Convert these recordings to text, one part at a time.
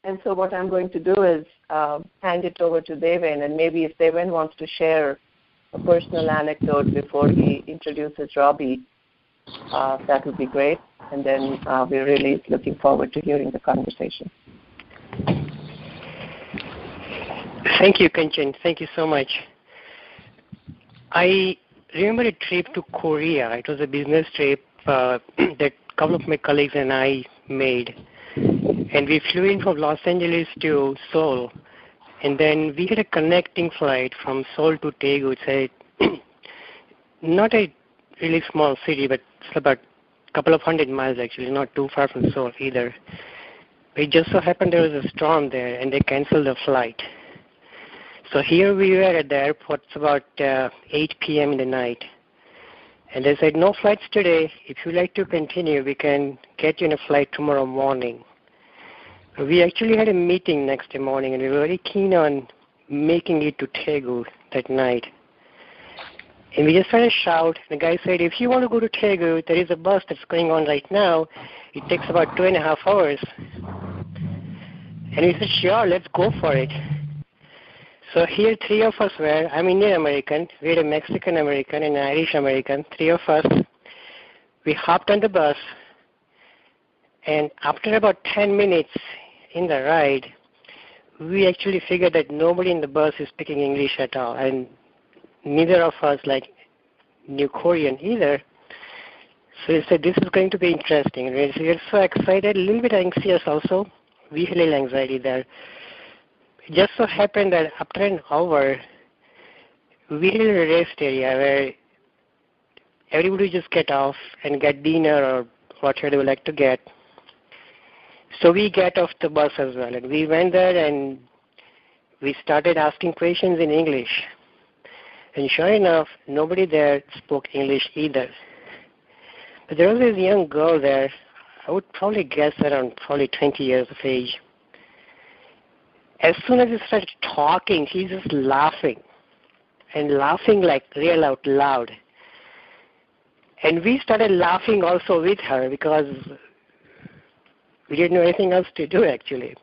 And so what I'm going to do is hand it over to Deven, and maybe if Deven wants to share a personal anecdote before he introduces Robbie, that would be great. And then we're really looking forward to hearing the conversation. Thank you, Kanchan. Thank you so much. I remember a trip to Korea. It was a business trip that a couple of my colleagues and I made. And we flew in from Los Angeles to Seoul. And then we had a connecting flight from Seoul to Daegu. It's not a really small city, but it's about a couple of 100 miles actually, not too far from Seoul either. It just so happened there was a storm there, and they canceled the flight. So here we were at the airport. It's about 8 p.m. in the night. And they said, no flights today. If you like to continue, we can get you in a flight tomorrow morning. We actually had a meeting next morning, and we were very keen on making it to Daegu that night. And we just started to shout. The guy said, if you want to go to Daegu, there is a bus that's going on right now. It takes about 2.5 hours. And we said, sure, let's go for it. So here, three of us were. I'm Indian American. We had a Mexican American and an Irish American. Three of us. We hopped on the bus. And after about 10 minutes in the ride, we actually figured that nobody in the bus is speaking English at all. And neither of us knew Korean either. So we said, this is going to be interesting. We were so excited, a little bit anxious also. We had a little anxiety there. It just so happened that after an hour, we had a rest area where everybody would just get off and get dinner or whatever they would like to get. So we got off the bus as well. And we went there and we started asking questions in English. And sure enough, nobody there spoke English either. But there was this young girl there, I would probably guess around 20 years of age. As soon as we started talking, she's just laughing. And laughing like real out loud. And we started laughing also with her because we didn't know anything else to do actually.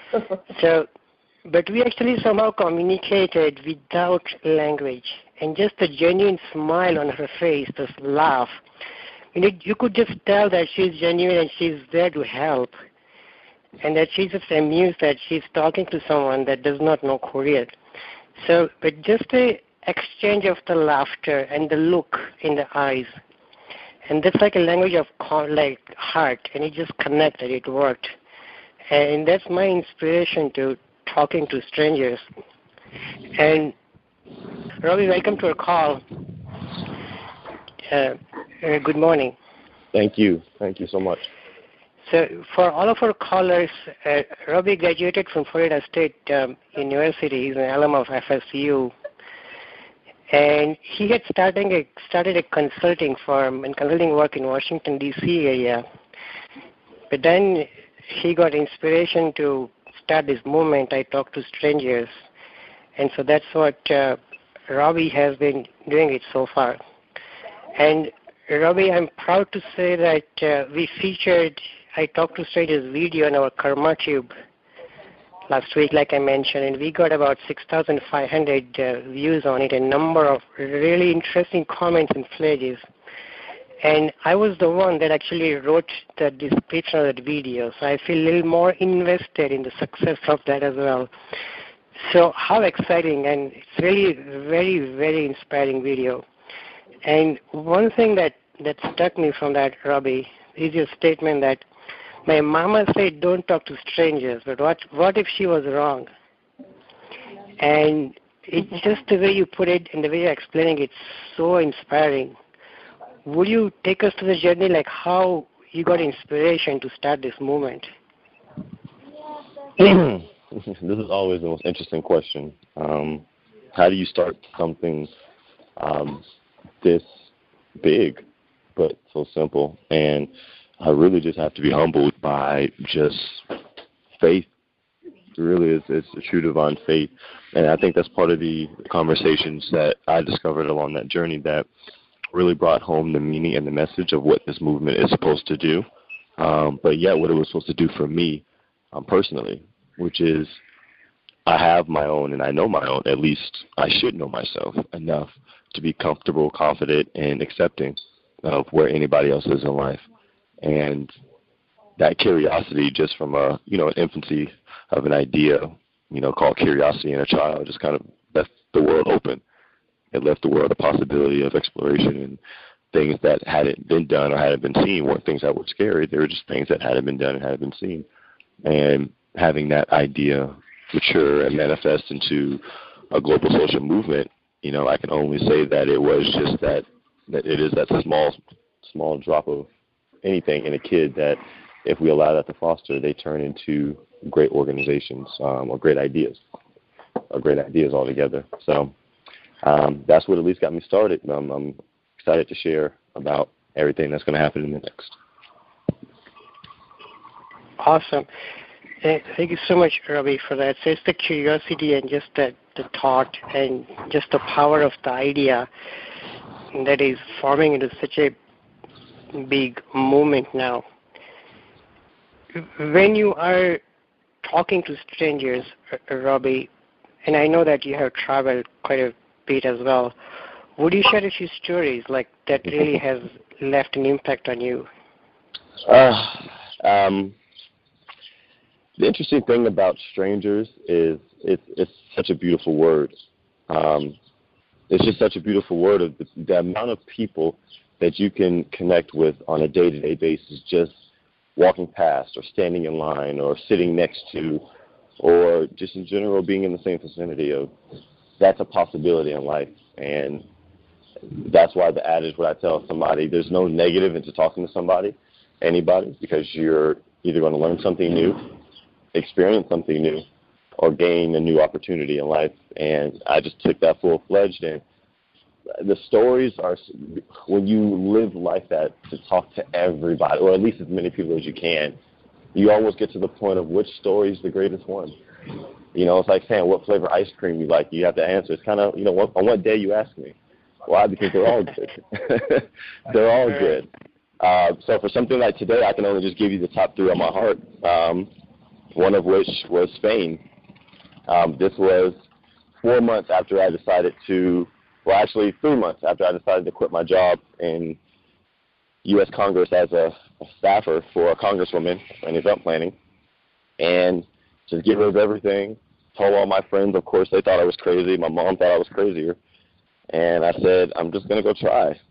But we actually somehow communicated without language. And just the genuine smile on her face, this laugh. You could just tell that she's genuine and she's there to help. And that she's just amused that she's talking to someone that does not know Korean. So, but just the exchange of the laughter and the look in the eyes. And that's like a language of heart. And it just connected, it worked. And that's my inspiration to talking to strangers. And Robbie, welcome to our call. Good morning. Thank you. Thank you so much. So for all of our callers, Robbie graduated from Florida State University. He's an alum of FSU. And he had started a consulting firm and consulting work in Washington, D.C. area. But then he got inspiration to start this movement, I Talk to Strangers. And so that's what Robbie has been doing it so far. And Robbie, I'm proud to say that we featured I Talk to Strangers video on our KarmaTube last week, like I mentioned, and we got about 6,500 views on it, a number of really interesting comments and flags. And I was the one that actually wrote the description of that video, so I feel a little more invested in the success of that as well. So how exciting, and it's really very, very inspiring video. And one thing that struck me from that, Robbie, is your statement that my mama said don't talk to strangers, but what if she was wrong? And it's just the way you put it and the way you're explaining it, so inspiring. Would you take us to the journey, like how you got inspiration to start this movement? This is always the most interesting question. How do you start something this big but so simple? And I really just have to be humbled by just faith. It really is. It's a true divine faith. And I think that's part of the conversations that I discovered along that journey that really brought home the meaning and the message of what this movement is supposed to do. But yet what it was supposed to do for me personally. which is I have my own and I know my own. At least I should know myself enough to be comfortable, confident, and accepting of where anybody else is in life. And that curiosity just from an infancy of an idea, called curiosity in a child, just kind of left the world open. It left the world a possibility of exploration, and things that hadn't been done or hadn't been seen weren't things that were scary. They were just things that hadn't been done and hadn't been seen. And having that idea mature and manifest into a global social movement, I can only say that it was just that it is that small drop of anything in a kid that if we allow that to foster, they turn into great organizations or great ideas altogether. So that's what at least got me started. I'm excited to share about everything that's going to happen in the next. Awesome. Thank you so much, Robbie, for that. So it's the curiosity and just the thought and just the power of the idea that is forming into such a big movement now. When you are talking to strangers, Robbie, and I know that you have traveled quite a bit as well, would you share a few stories like that really has left an impact on you? The interesting thing about strangers is it's such a beautiful word. It's just such a beautiful word of the amount of people that you can connect with on a day-to-day basis, just walking past or standing in line or sitting next to or just in general being in the same vicinity of. That's a possibility in life. And that's why the adage, what I tell somebody, there's no negative into talking to anybody, because you're either going to learn something new, experience something new, or gain a new opportunity in life. And I just took that full-fledged. And the stories are, when you live like that, to talk to everybody, or at least as many people as you can, you almost get to the point of which story is the greatest one. It's like saying what flavor ice cream you like. You have to answer. It's kind of, on what day you ask me. Why? Because they're all good. They're all good. So for something like today, I can only just give you the top three on my heart, one of which was Spain. This was 4 months after I decided to, well, actually 3 months after I decided to quit my job in U.S. Congress as a staffer for a congresswoman in event planning, and just get rid of everything. Told all my friends, of course, they thought I was crazy. My mom thought I was crazier. And I said, I'm just going to go try.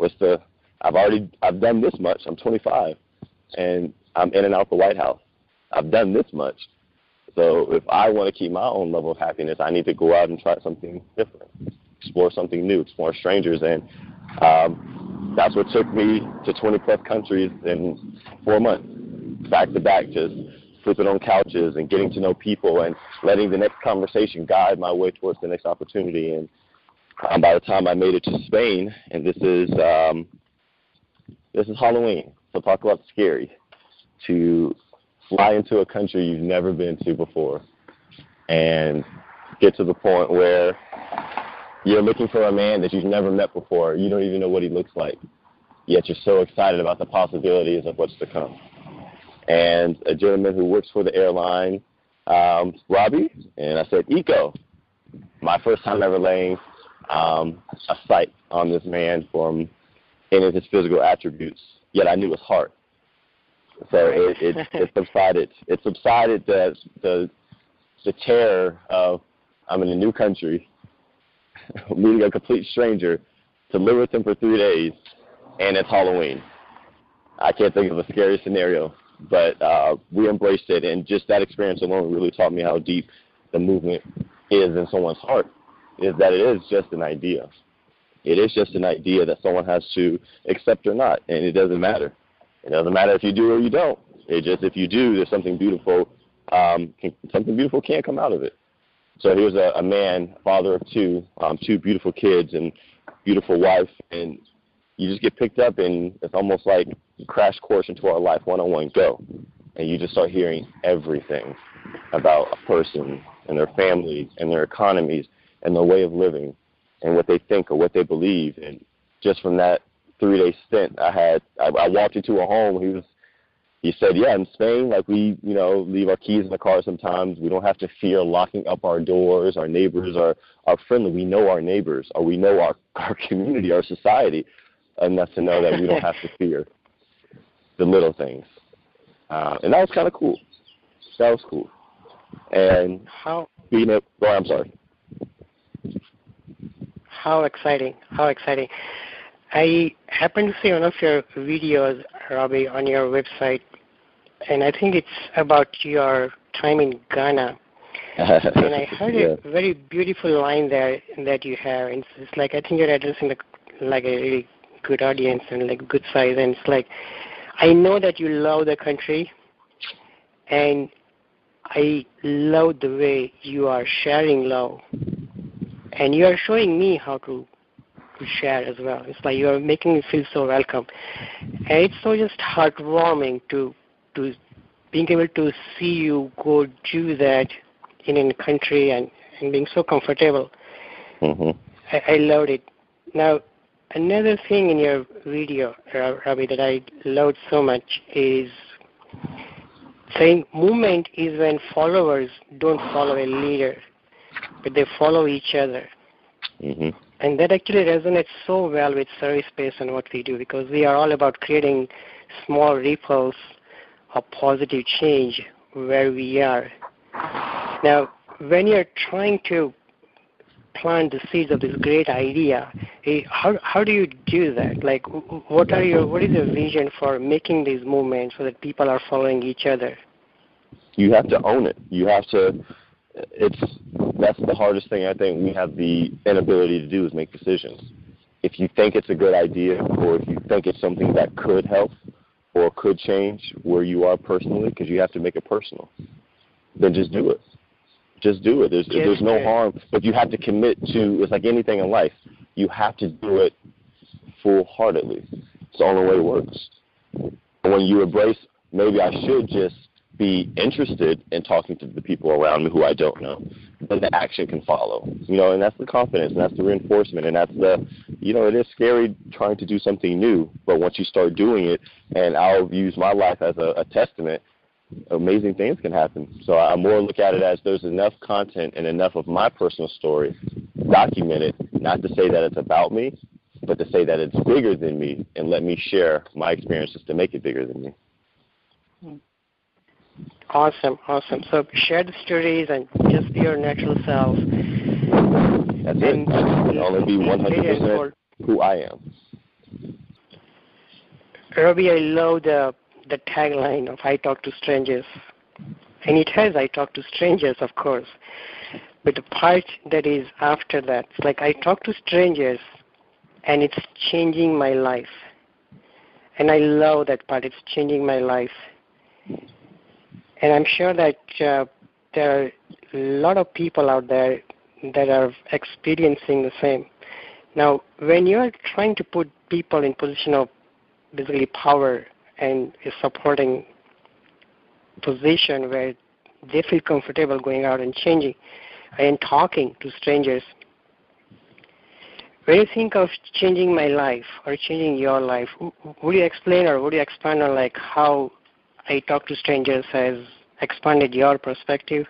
I've done this much. I'm 25, and I'm in and out the White House. I've done this much. So if I want to keep my own level of happiness, I need to go out and try something different, explore something new, explore strangers. And that's what took me to 20-plus countries in 4 months, back to back, just sleeping on couches and getting to know people and letting the next conversation guide my way towards the next opportunity. And by the time I made it to Spain, and this is Halloween, so talk about scary, to fly into a country you've never been to before and get to the point where you're looking for a man that you've never met before. You don't even know what he looks like, yet you're so excited about the possibilities of what's to come. And a gentleman who works for the airline, Robbie, and I said, Eco. My first time ever laying a sight on this man from any of his physical attributes, yet I knew his heart. So it subsided. It subsided the terror of I'm in a new country, meeting a complete stranger, to live with him for 3 days, and it's Halloween. I can't think of a scary scenario, but we embraced it, and just that experience alone really taught me how deep the movement is in someone's heart, is that it is just an idea. It is just an idea that someone has to accept or not, and it doesn't matter. It doesn't matter if you do or you don't. It just, if you do, there's something beautiful. Something beautiful can come out of it. So here's a man, father of two beautiful kids and beautiful wife, and you just get picked up, and it's almost like you crash course into our life, one-on-one, go. And you just start hearing everything about a person and their family and their economies and their way of living and what they think or what they believe. And just from that 3-day stint I walked into a home. He said, yeah, in Spain, like we, leave our keys in the car sometimes. We don't have to fear locking up our doors. Our neighbors are friendly. We know our neighbors, or we know our community, our society, enough to know that we don't have to fear the little things. And that was kind of cool. That was cool. And I'm sorry. How exciting. How exciting. I happened to see one of your videos, Robbie, on your website, and I think it's about your time in Ghana. And I heard a very beautiful line there that you have. And it's like, I think you're addressing a really good audience and like good size. And it's like, I know that you love the country, and I love the way you are sharing love. And you are showing me how to share as well. It's like you are making me feel so welcome. And it's so just heartwarming to being able to see you go do that in a country and being so comfortable. Mm-hmm. I loved it. Now, another thing in your video, Robbie, that I loved so much is saying movement is when followers don't follow a leader, but they follow each other. Mm-hmm. And that actually resonates so well with ServiceSpace and what we do, because we are all about creating small ripples of positive change where we are. Now, when you're trying to plant the seeds of this great idea, how do you do that? Like, what is your vision for making these movements so that people are following each other? You have to own it. You have to. That's the hardest thing I think we have the inability to do is make decisions. If you think it's a good idea, or if you think it's something that could help or could change where you are personally, because you have to make it personal, then just do it. Just do it. There's no harm, but you have to commit to. It's like anything in life. You have to do it full-heartedly. It's the only way it works. And when you embrace, maybe I should just be interested in talking to the people around me who I don't know, then the action can follow, and that's the confidence, and that's the reinforcement, and that's the, it is scary trying to do something new, but once you start doing it, and I'll use my life as a testament, amazing things can happen. So I more look at it as there's enough content and enough of my personal story documented, not to say that it's about me, but to say that it's bigger than me, and let me share my experiences to make it bigger than me. Awesome. So share the stories and just be your natural self. That's it. I'll be 100% who I am. Robbie, I love the tagline of I talk to strangers. And it has I talk to strangers, of course. But the part that is after that, it's like I talk to strangers and it's changing my life. And I love that part. It's changing my life. And I'm sure that there are a lot of people out there that are experiencing the same. Now, when you're trying to put people in position of basically power and a supporting position where they feel comfortable going out and changing and talking to strangers, when you think of changing my life or changing your life, would you explain or would you expand on like how I Talk to Strangers has expanded your perspective?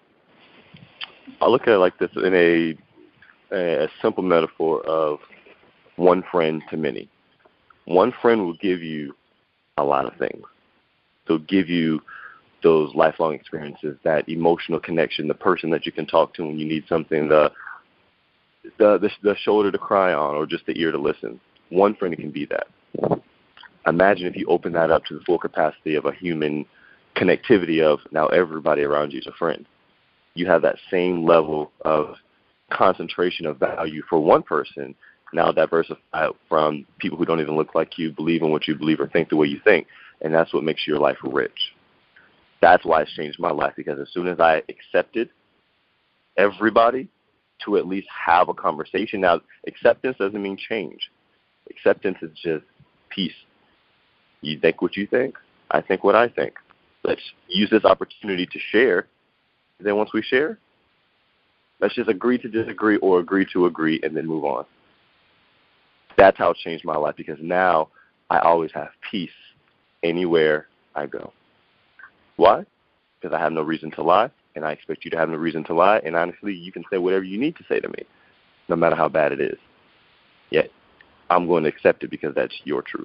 I look at it like this in a simple metaphor of one friend to many. One friend will give you a lot of things. They'll give you those lifelong experiences, that emotional connection, the person that you can talk to when you need something, the shoulder to cry on, or just the ear to listen. One friend can be that. Imagine if you open that up to the full capacity of a human connectivity of now everybody around you is a friend. You have that same level of concentration of value for one person, now diversified from people who don't even look like you, believe in what you believe, or think the way you think, and that's what makes your life rich. That's why it's changed my life, because as soon as I accepted everybody to at least have a conversation, now acceptance doesn't mean change. Acceptance is just peace. You think what you think, I think what I think. Let's use this opportunity to share. And then once we share, let's just agree to disagree or agree to agree and then move on. That's how it changed my life, because now I always have peace anywhere, I go. Why? Because I have no reason to lie, and I expect you to have no reason to lie, and honestly, you can say whatever you need to say to me, no matter how bad it is. Yet, I'm going to accept it because that's your truth.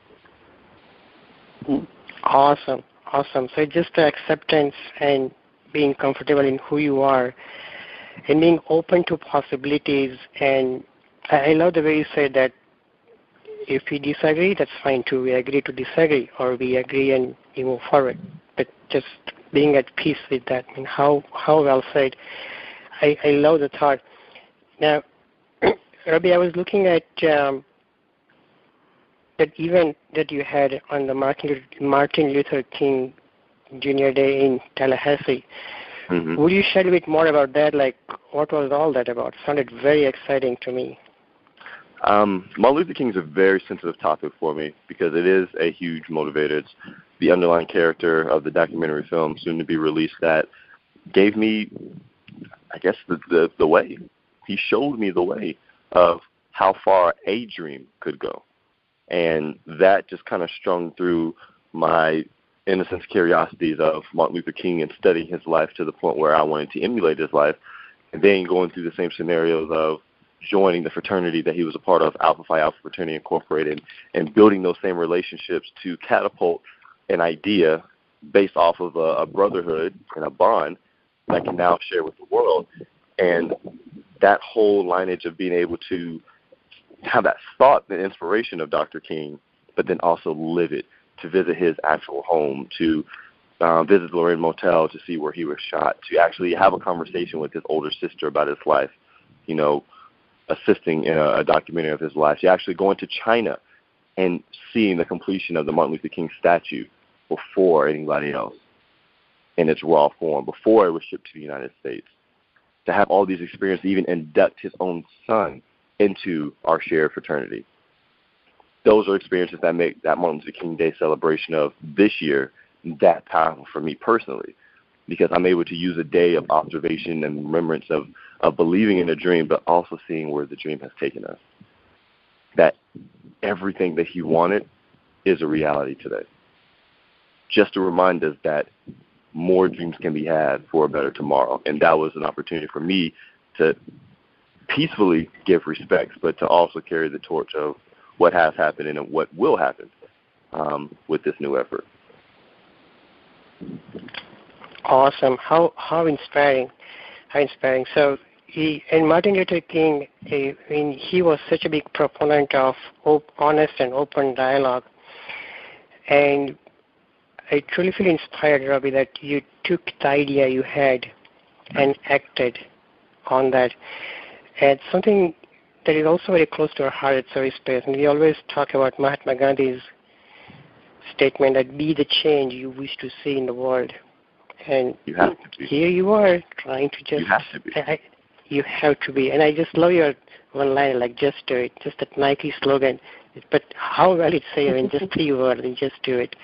Awesome. So just the acceptance and being comfortable in who you are and being open to possibilities. And I love the way you said that if we disagree, that's fine too. We agree to disagree, or we agree and we move forward. But just being at peace with that. I mean, how well said. I love the thought. Now, Robbie, I was looking at that event that you had on the Martin Luther King Jr. Day in Tallahassee. Mm-hmm. Would you share a bit more about that? Like, what was all that about? It sounded very exciting to me. Martin Luther King is a very sensitive topic for me because it is a huge motivator. It's the underlying character of the documentary film soon to be released that gave me, I guess, the way. He showed me the way of how far a dream could go. And that just kind of strung through my innocent curiosities of Martin Luther King and studying his life to the point where I wanted to emulate his life, and then going through the same scenarios of joining the fraternity that he was a part of, Alpha Phi Alpha Fraternity Incorporated, and building those same relationships to catapult an idea based off of a brotherhood and a bond that can now share with the world. And that whole lineage of being able to have that thought and inspiration of Dr. King, but then also live it, to visit his actual home, to visit Lorraine Motel to see where he was shot, to actually have a conversation with his older sister about his life, you know, assisting in a documentary of his life, to actually going to China and seeing the completion of the Martin Luther King statue before anybody else in its raw form, before it was shipped to the United States, to have all these experiences, even induct his own son into our shared fraternity. Those are experiences that make that Martin Luther King Day celebration of this year that powerful for me personally, because I'm able to use a day of observation and remembrance of believing in a dream, but also seeing where the dream has taken us. That everything that he wanted is a reality today. Just to remind us that more dreams can be had for a better tomorrow. And that was an opportunity for me to peacefully give respects, but to also carry the torch of what has happened and what will happen with this new effort. Awesome. How inspiring. How inspiring. So Martin Luther King, he was such a big proponent of honest and open dialogue. And I truly feel inspired, Robbie, that you took the idea you had and acted on that. And something that is also very close to our heart at ServiceSpace, and we always talk about Mahatma Gandhi's statement that be the change you wish to see in the world. And you have to be. Here you are trying to just... You have to be. You have to be. And I just love your one line, like, just do it. Just that Nike slogan. But how well it's said, I mean, just 3 words and just do it.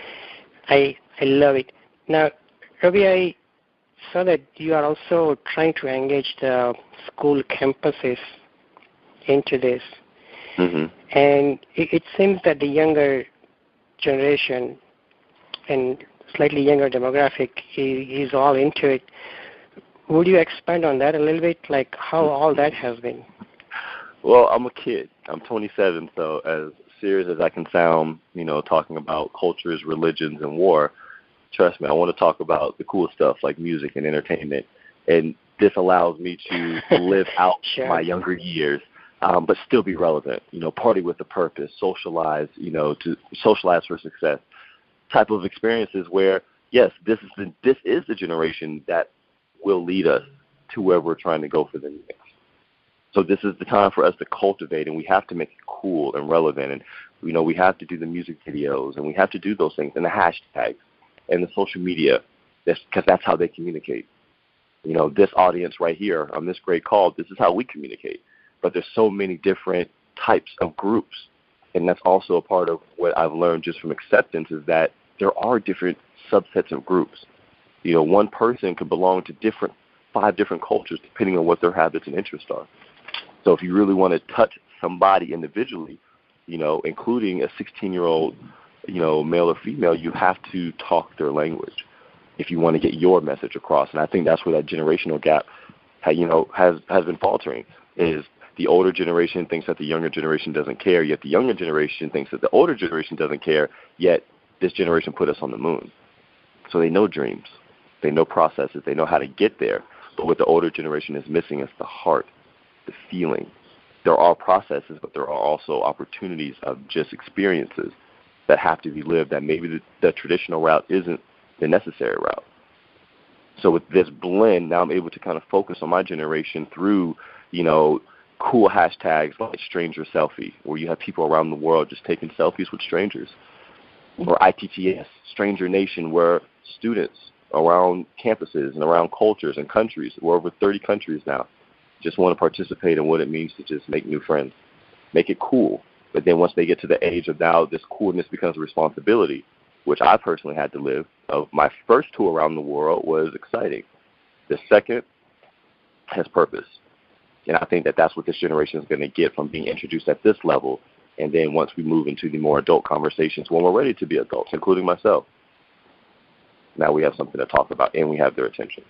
I love it. Now, Robbie, I saw that you are also trying to engage the school campuses into this. Mm-hmm. And it seems that the younger generation and slightly younger demographic is all into it. Would you expand on that a little bit, like how all that has been? Well, I'm a kid. I'm 27, so as serious as I can sound, talking about cultures, religions, and war, trust me, I want to talk about the cool stuff like music and entertainment. And this allows me to live out Sure. my younger years, but still be relevant, party with a purpose, socialize, to socialize for success type of experiences where, yes, this is the generation that will lead us to where we're trying to go for the next. So this is the time for us to cultivate, and we have to make it cool and relevant. And, we have to do the music videos, and we have to do those things, and the hashtags, and the social media, because that's how they communicate. This audience right here on this great call, this is how we communicate. But there's so many different types of groups, and that's also a part of what I've learned just from acceptance is that there are different subsets of groups. One person could belong to 5 different cultures depending on what their habits and interests are. So if you really want to touch somebody individually, including a 16-year-old male or female, you have to talk their language if you want to get your message across. And I think that's where that generational gap, has been faltering. Is the older generation thinks that the younger generation doesn't care, yet the younger generation thinks that the older generation doesn't care, yet this generation put us on the moon. So they know dreams, they know processes, they know how to get there. But what the older generation is missing is the heart, the feeling. There are processes, but there are also opportunities of just experiences that have to be lived, that maybe the traditional route isn't the necessary route. So with this blend, now I'm able to kind of focus on my generation through, cool hashtags like stranger selfie, where you have people around the world just taking selfies with strangers. Or ITTS, Stranger Nation, where students around campuses and around cultures and countries, we're over 30 countries now, just want to participate in what it means to just make new friends, make it cool. But then once they get to the age of now, this coolness becomes a responsibility, which I personally had to live. My first tour around the world was exciting. The second has purpose. And I think that that's what this generation is going to get from being introduced at this level. And then once we move into the more adult conversations, when we're ready to be adults, including myself, now we have something to talk about and we have their attention.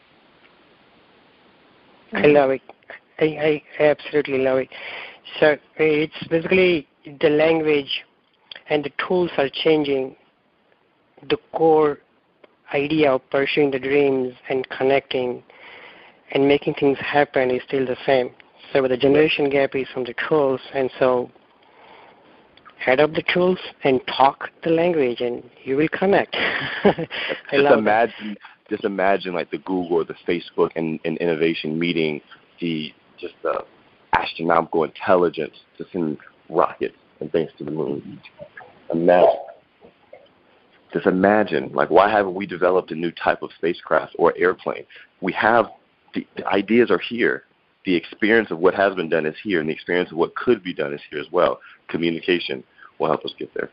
I love it. I absolutely love it. So it's basically the language and the tools are changing. The core idea of pursuing the dreams and connecting and making things happen is still the same. So the generation gap is from the tools, and so head up the tools and talk the language and you will connect. Just imagine like the Google or the Facebook and innovation meeting the astronomical intelligence to send rockets and things to the moon. Imagine, like, why haven't we developed a new type of spacecraft or airplane? We have, the ideas are here. The experience of what has been done is here, and the experience of what could be done is here as well. Communication will help us get there.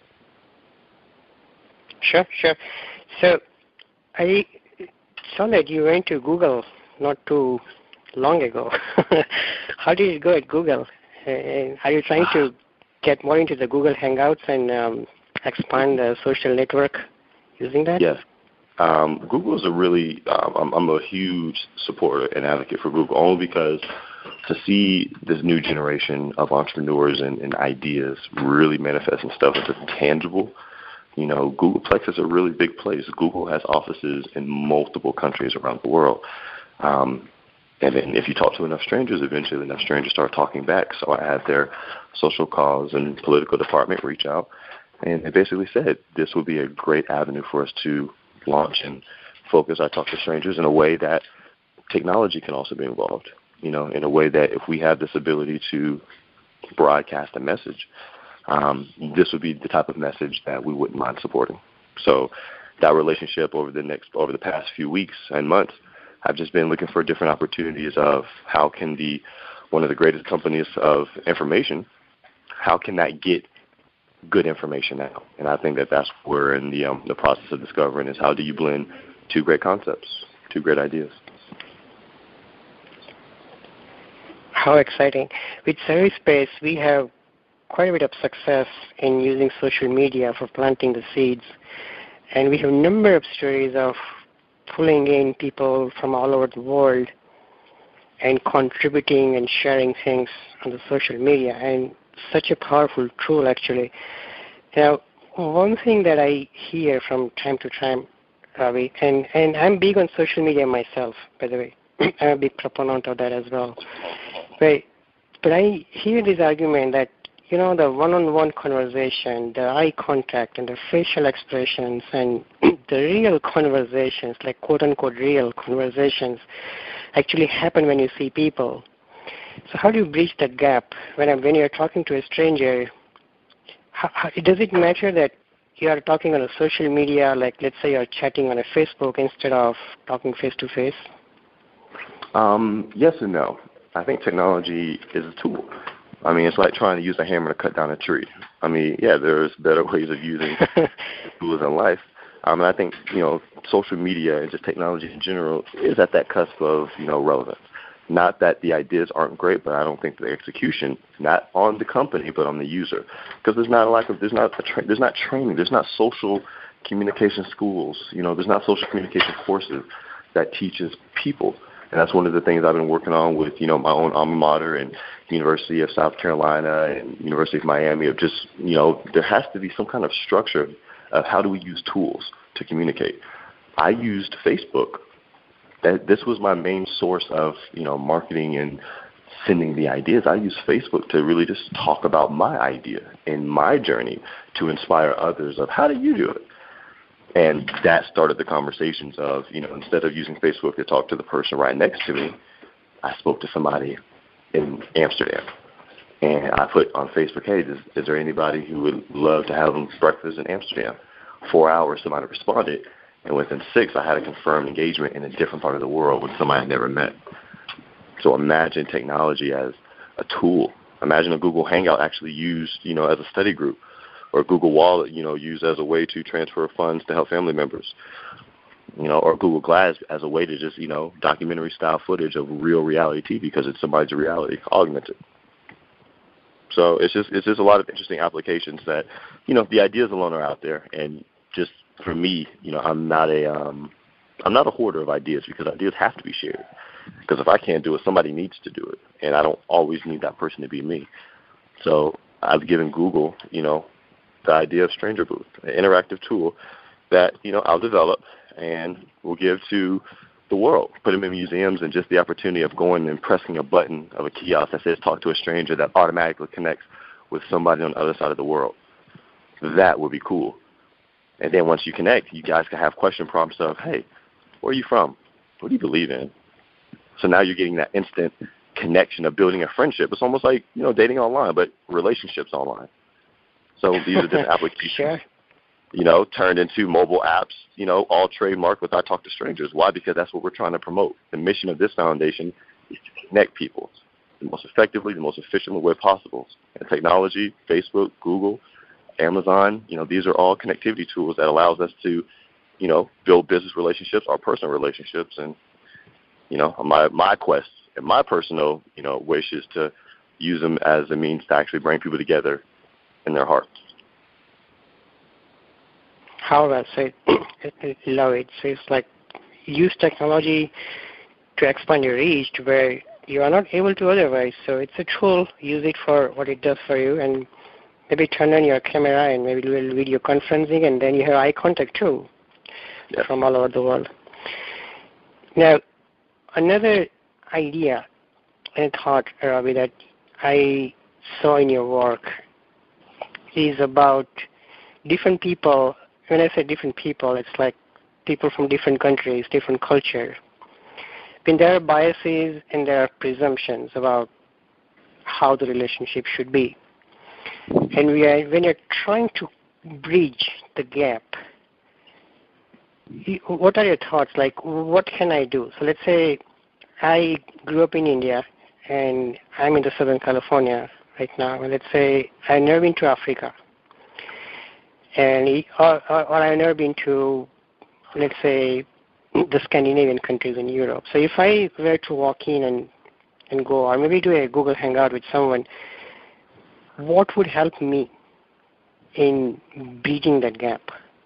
Sure. So I saw that you went to Google not too long ago. How did it go at Google? Are you trying to get more into the Google Hangouts and expand the social network using that? Yes. Google is I'm a huge supporter and advocate for Google, only because to see this new generation of entrepreneurs and ideas really manifesting stuff that's tangible, Googleplex is a really big place. Google has offices in multiple countries around the world. And then if you talk to enough strangers, eventually enough strangers start talking back. So I had their social cause and political department reach out, and they basically said this would be a great avenue for us to launch and focus our Talk to Strangers in a way that technology can also be involved, in a way that if we have this ability to broadcast a message, this would be the type of message that we wouldn't mind supporting. So that relationship over the past few weeks and months, I've just been looking for different opportunities of how can one of the greatest companies of information, how can that get good information out? And I think that that's where we're in the process of discovering is how do you blend two great concepts, two great ideas. How exciting. With ServiceSpace, we have quite a bit of success in using social media for planting the seeds. And we have a number of stories of pulling in people from all over the world and contributing and sharing things on the social media. And such a powerful tool, actually. Now, one thing that I hear from time to time, Ravi, and I'm big on social media myself, by the way. I'm a big proponent of that as well. But I hear this argument that, the one-on-one conversation, the eye contact and the facial expressions and the real conversations, like quote-unquote real conversations, actually happen when you see people. So how do you bridge that gap when you're talking to a stranger? Does it matter that you are talking on a social media, like let's say you're chatting on a Facebook instead of talking face-to-face? Yes and no. I think technology is a tool. It's like trying to use a hammer to cut down a tree. There's better ways of using tools in life. I think, social media and just technology in general is at that cusp of, relevance. Not that the ideas aren't great, but I don't think the execution, not on the company, but on the user, because there's not training, there's not social communication schools, there's not social communication courses that teaches people. And that's one of the things I've been working on with, my own alma mater and University of South Carolina and University of Miami, of just, there has to be some kind of structure of how do we use tools to communicate. I used Facebook. This was my main source of, marketing and sending the ideas. I used Facebook to really just talk about my idea and my journey to inspire others of how do you do it. And that started the conversations of, instead of using Facebook to talk to the person right next to me, I spoke to somebody in Amsterdam. And I put on Facebook, hey, is there anybody who would love to have breakfast in Amsterdam? 4 hours, somebody responded. And within 6, I had a confirmed engagement in a different part of the world with somebody I never met. So imagine technology as a tool. Imagine a Google Hangout actually used, as a study group, or Google Wallet, used as a way to transfer funds to help family members, or Google Glass as a way to just, documentary-style footage of real reality TV because it's somebody's reality augmented. So it's just a lot of interesting applications that, the ideas alone are out there, and just for me, I'm not a hoarder of ideas because ideas have to be shared. Because if I can't do it, somebody needs to do it, and I don't always need that person to be me. So I've given Google, the idea of Stranger Booth, an interactive tool that, I'll develop and will give to the world, put them in museums, and just the opportunity of going and pressing a button of a kiosk that says talk to a stranger that automatically connects with somebody on the other side of the world. That would be cool. And then once you connect, you guys can have question prompts of, hey, where are you from? What do you believe in? So now you're getting that instant connection of building a friendship. It's almost like, dating online, but relationships online. So these are different applications, Sure. Turned into mobile apps, all trademarked with I Talk to Strangers. Why? Because that's what we're trying to promote. The mission of this foundation is to connect people the most effectively, the most efficient way possible. And technology, Facebook, Google, Amazon, these are all connectivity tools that allows us to, build business relationships or personal relationships. And, my quest and my personal, wish is to use them as a means to actually bring people together in their hearts. How well said. I love it. So it's like use technology to expand your reach to where you are not able to otherwise. So it's a tool. Use it for what it does for you, and maybe turn on your camera and maybe do a little video conferencing, and then you have eye contact too, from all over the world. Now, another idea and thought, Robbie, that I saw in your work is about different people. When I say different people, it's like people from different countries, different culture. Then there are biases and there are presumptions about how the relationship should be. And when you're trying to bridge the gap, what are your thoughts? Like, what can I do? So let's say I grew up in India and I'm in the Southern California right now. And let's say I've never been to Africa. Or I've never been to, let's say, the Scandinavian countries in Europe. So if I were to walk in and go, or maybe do a Google Hangout with someone, what would help me in bridging that gap?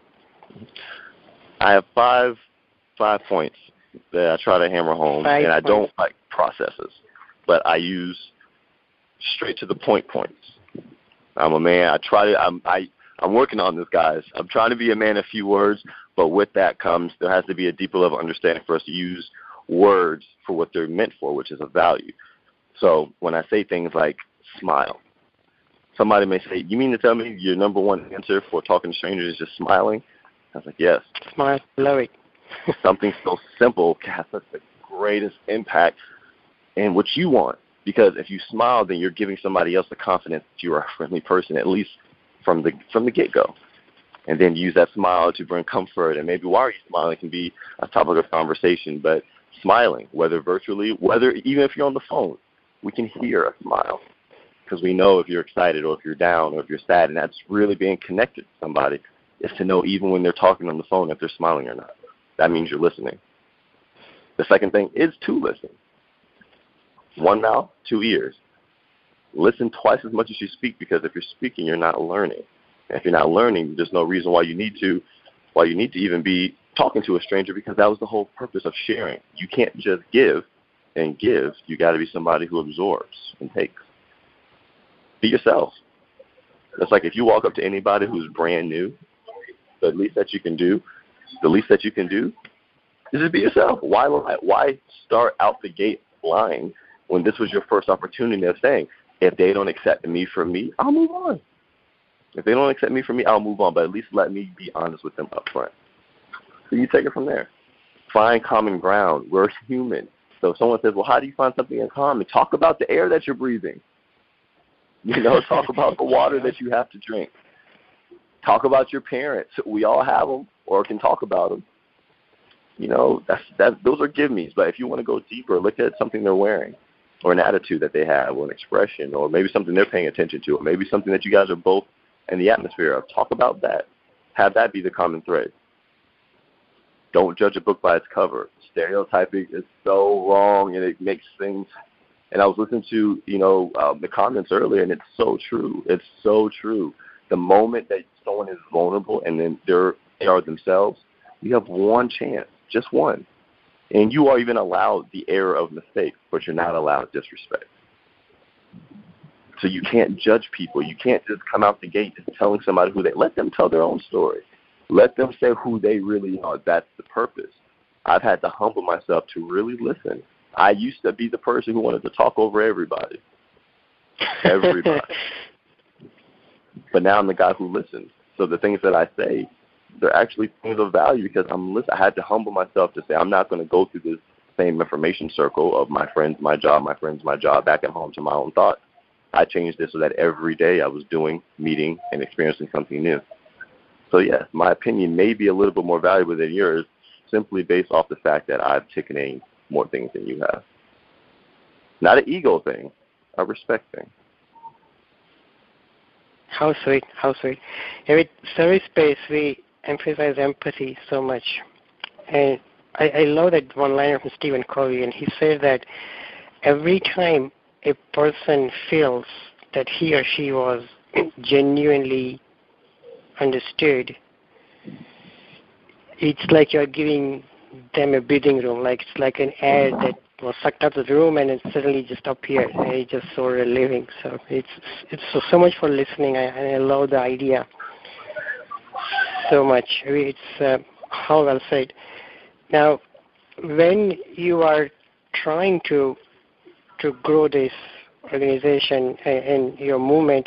I have five points that I try to hammer home, and I don't like processes, but I use straight to the points. I'm a man. I'm working on this, guys. I'm trying to be a man of few words, but with that comes there has to be a deeper level of understanding for us to use words for what they're meant for, which is a value. So when I say things like smile, somebody may say, you mean to tell me your number one answer for talking to strangers is just smiling? I was like, yes. Smile, love it. Something so simple can have such the greatest impact in what you want. Because if you smile, then you're giving somebody else the confidence that you are a friendly person, at least from the get-go. And then use that smile to bring comfort. And maybe why are you smiling can be a topic of conversation. But smiling, whether virtually, even if you're on the phone, we can hear a smile. Because we know if you're excited or if you're down or if you're sad. And that's really being connected to somebody, is to know even when they're talking on the phone if they're smiling or not. That means you're listening. The second thing is to listen. One mouth, two ears. Listen twice as much as you speak, because if you're speaking, you're not learning. And if you're not learning, there's no reason why you need to even be talking to a stranger, because that was the whole purpose of sharing. You can't just give and give. You got to be somebody who absorbs and takes. Be yourself. It's like if you walk up to anybody who's brand new, the least that you can do is just be yourself. Why lie? Why start out the gate lying when this was your first opportunity of saying, if they don't accept me for me, I'll move on. If they don't accept me for me, I'll move on, but at least let me be honest with them up front. So you take it from there. Find common ground. We're human. So if someone says, well, how do you find something in common? Talk about the air that you're breathing. Talk about the water that you have to drink. Talk about your parents. We all have them or can talk about them. Those are give-me's. But if you want to go deeper, look at something they're wearing, or an attitude that they have, or an expression, or maybe something they're paying attention to, or maybe something that you guys are both in the atmosphere of. Talk about that. Have that be the common thread. Don't judge a book by its cover. Stereotyping is so wrong, and it makes things. And I was listening to the comments earlier, and it's so true. It's so true. The moment that someone is vulnerable and then they are themselves, you have one chance, just one. And you are even allowed the error of mistake, but you're not allowed disrespect. So you can't judge people. You can't just come out the gate just telling somebody let them tell their own story. Let them say who they really are. That's the purpose. I've had to humble myself to really listen. I used to be the person who wanted to talk over everybody. Everybody. But now I'm the guy who listens. So the things that I say, they're actually things of value because I had to humble myself to say I'm not going to go through this same information circle of my friends, my job, back at home to my own thoughts. I changed this so that every day I was doing, meeting, and experiencing something new. So, yes, my opinion may be a little bit more valuable than yours simply based off the fact that I've taken in more things than you have. Not an ego thing, a respect thing. How sweet, how sweet. With service space, we emphasize empathy so much. And I love that one liner from Stephen Covey, and he said that every time a person feels that he or she was genuinely understood, it's like you're giving them a breathing room, like it's like an air that was sucked out of the room and it suddenly just appeared, and it's just so relieving. So it's so much for listening, and I love the idea so much. It's how well said. Now, when you are trying to grow this organization and your movement,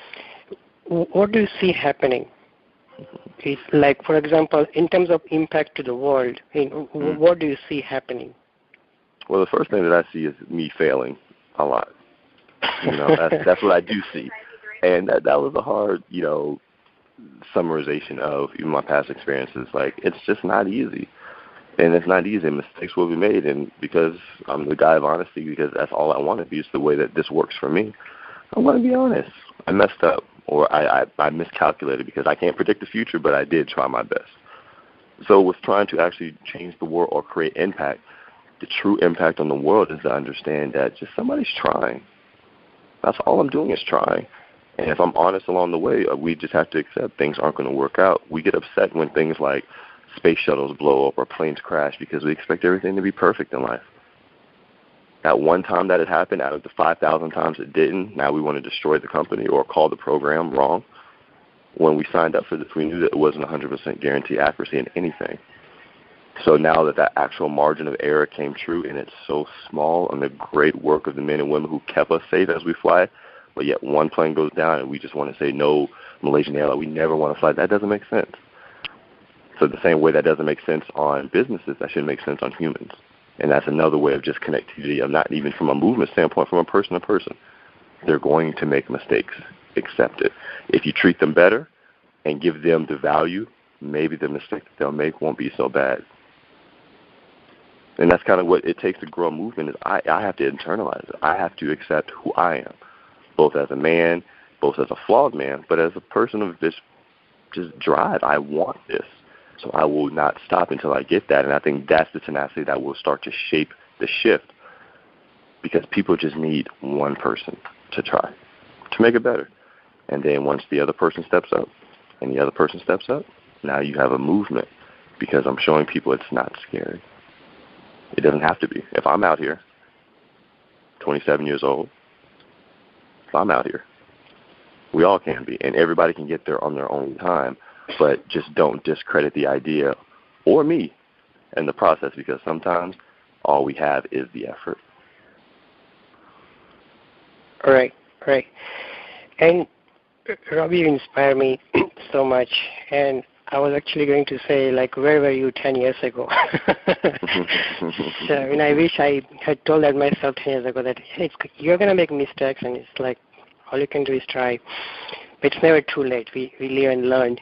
what do you see happening? It's like, for example, in terms of impact to the world, what do you see happening? Well, the first thing that I see is me failing a lot. That's what I do see. And that was a hard, summarization of even my past experiences. Like, it's just not easy. And it's not easy. Mistakes will be made. And because I'm the guy of honesty, because that's all I want to be, it's the way that this works for me, I want to be honest. I messed up, or I miscalculated, because I can't predict the future, but I did try my best. So with trying to actually change the world or create impact, the true impact on the world is to understand that just somebody's trying. That's all I'm doing is trying. And if I'm honest along the way, we just have to accept things aren't going to work out. We get upset when things like space shuttles blow up or planes crash because we expect everything to be perfect in life. That one time that it happened, out of the 5,000 times it didn't, now we want to destroy the company or call the program wrong. When we signed up for this, we knew that it wasn't 100% guarantee accuracy in anything. So now that actual margin of error came true, and it's so small, and the great work of the men and women who kept us safe as we fly, but yet one plane goes down and we just want to say, no, Malaysian Airlines, we never want to fly. That doesn't make sense. So the same way that doesn't make sense on businesses, that should make sense on humans. And that's another way of just connectivity, of not even from a movement standpoint, from a person to person. They're going to make mistakes. Accept it. If you treat them better and give them the value, maybe the mistake that they'll make won't be so bad. And that's kind of what it takes to grow a movement, is I have to internalize it. I have to accept who I am, both as a man, both as a flawed man, but as a person of this just drive. I want this. So I will not stop until I get that. And I think that's the tenacity that will start to shape the shift. because people just need one person to try to make it better. And then once the other person steps up and the other person steps up, now you have a movement, because I'm showing people it's not scary. It doesn't have to be. If I'm out here, 27 years old, if I'm out here, we all can be, and everybody can get there on their own time, but just don't discredit the idea or me in the process, because sometimes all we have is the effort. Right. And Robbie, you inspire me so much, and I was actually going to say, like, where were you 10 years ago? So, I wish I had told that myself 10 years ago, that hey, you're going to make mistakes, and it's like, all you can do is try. But it's never too late. We live and learn.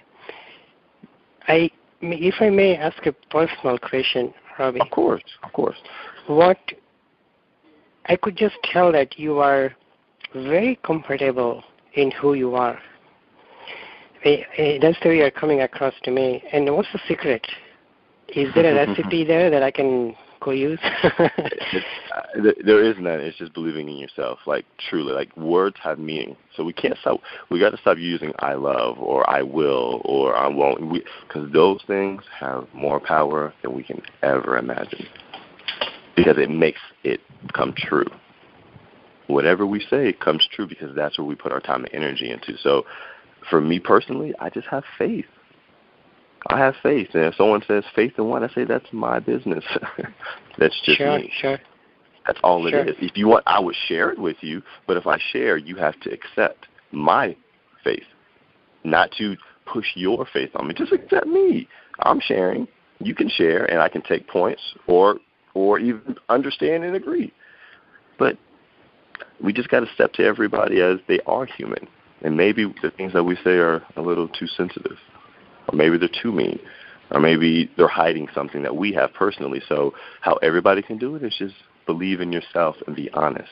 If I may ask a personal question, Robbie. Of course. What, I could just tell that you are very comfortable in who you are. That's the way you're coming across to me. And what's the secret? Is there a recipe there that I can go use? There is none. It's just believing in yourself. Like, truly, like, words have meaning. So we can't stop. We got to stop using I love or I will or I won't, because those things have more power than we can ever imagine, because it makes it come true. Whatever we say comes true, because that's where we put our time and energy into. So for me personally, I just have faith. I have faith. And if someone says faith in what, I say that's my business. That's just me. Sure. That's all it is. If you want, I would share it with you, but if I share, you have to accept my faith, not to push your faith on me. Just accept me. I'm sharing. You can share, and I can take points or even understand and agree. But we just got to step to everybody as they are human. And maybe the things that we say are a little too sensitive, or maybe they're too mean, or maybe they're hiding something that we have personally. So how everybody can do it is just believe in yourself and be honest.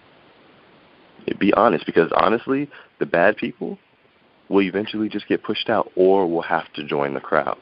Be honest, because honestly, the bad people will eventually just get pushed out or will have to join the crowd.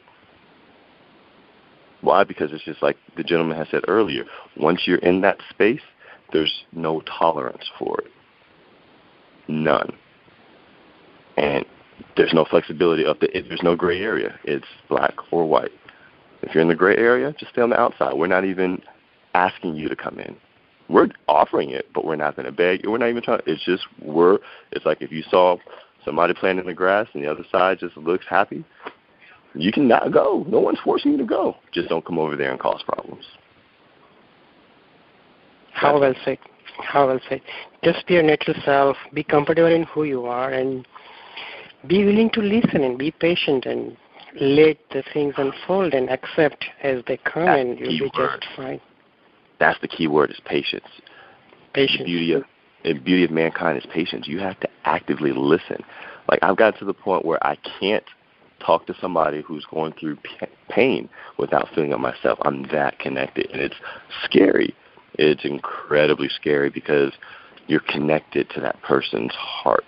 Why? Because it's just like the gentleman has said earlier, once you're in that space, there's no tolerance for it. None. And there's no flexibility there's no gray area. It's black or white. If you're in the gray area, just stay on the outside. We're not even asking you to come in. We're offering it, but we're not going to beg. We're not even trying. It's like if you saw somebody playing in the grass and the other side just looks happy, you can not go. No one's forcing you to go. Just don't come over there and cause problems. How well said. Just be your natural self. Be comfortable in who you are, and be willing to listen and be patient and let the things unfold and accept as they come, and you'll be just fine. That's the key word, is patience. Patience. The beauty of mankind is patience. You have to actively listen. Like, I've got to the point where I can't talk to somebody who's going through pain without feeling it myself. I'm that connected, and it's scary. It's incredibly scary, because you're connected to that person's heart.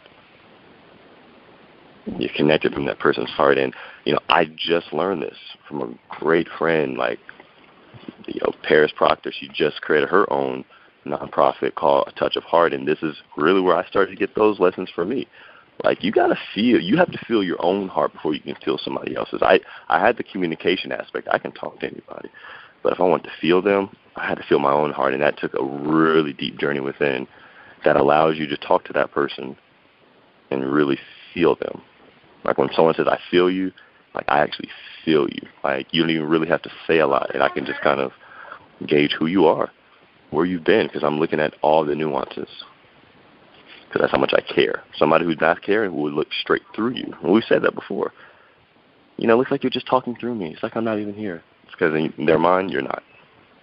You're connected from that person's heart. And, I just learned this from a great friend, like, Paris Proctor. She just created her own nonprofit called A Touch of Heart, and this is really where I started to get those lessons for me. Like, you have to feel your own heart before you can feel somebody else's. I had the communication aspect. I can talk to anybody. But if I want to feel them, I had to feel my own heart, and that took a really deep journey within that allows you to talk to that person and really feel them. Like, when someone says, I feel you, like, I actually feel you. Like, you don't even really have to say a lot, and I can just kind of gauge who you are, where you've been, because I'm looking at all the nuances, because that's how much I care. Somebody who's not caring would look straight through you. And we've said that before. It looks like you're just talking through me. It's like I'm not even here. It's because in their mind, you're not.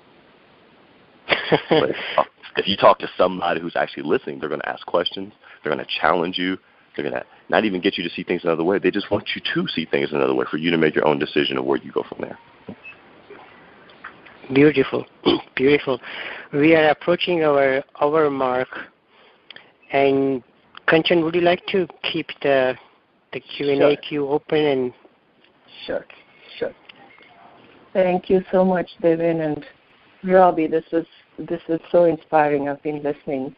But if you talk to somebody who's actually listening, they're going to ask questions. They're going to challenge you. They're going to not even get you to see things another way. They just want you to see things another way, for you to make your own decision of where you go from there. Beautiful. Beautiful. We are approaching our hour mark. And Kanchan, would you like to keep the Q&A queue open? And Sure. Thank you so much, Devin, and Robbie, this is so inspiring. I've been listening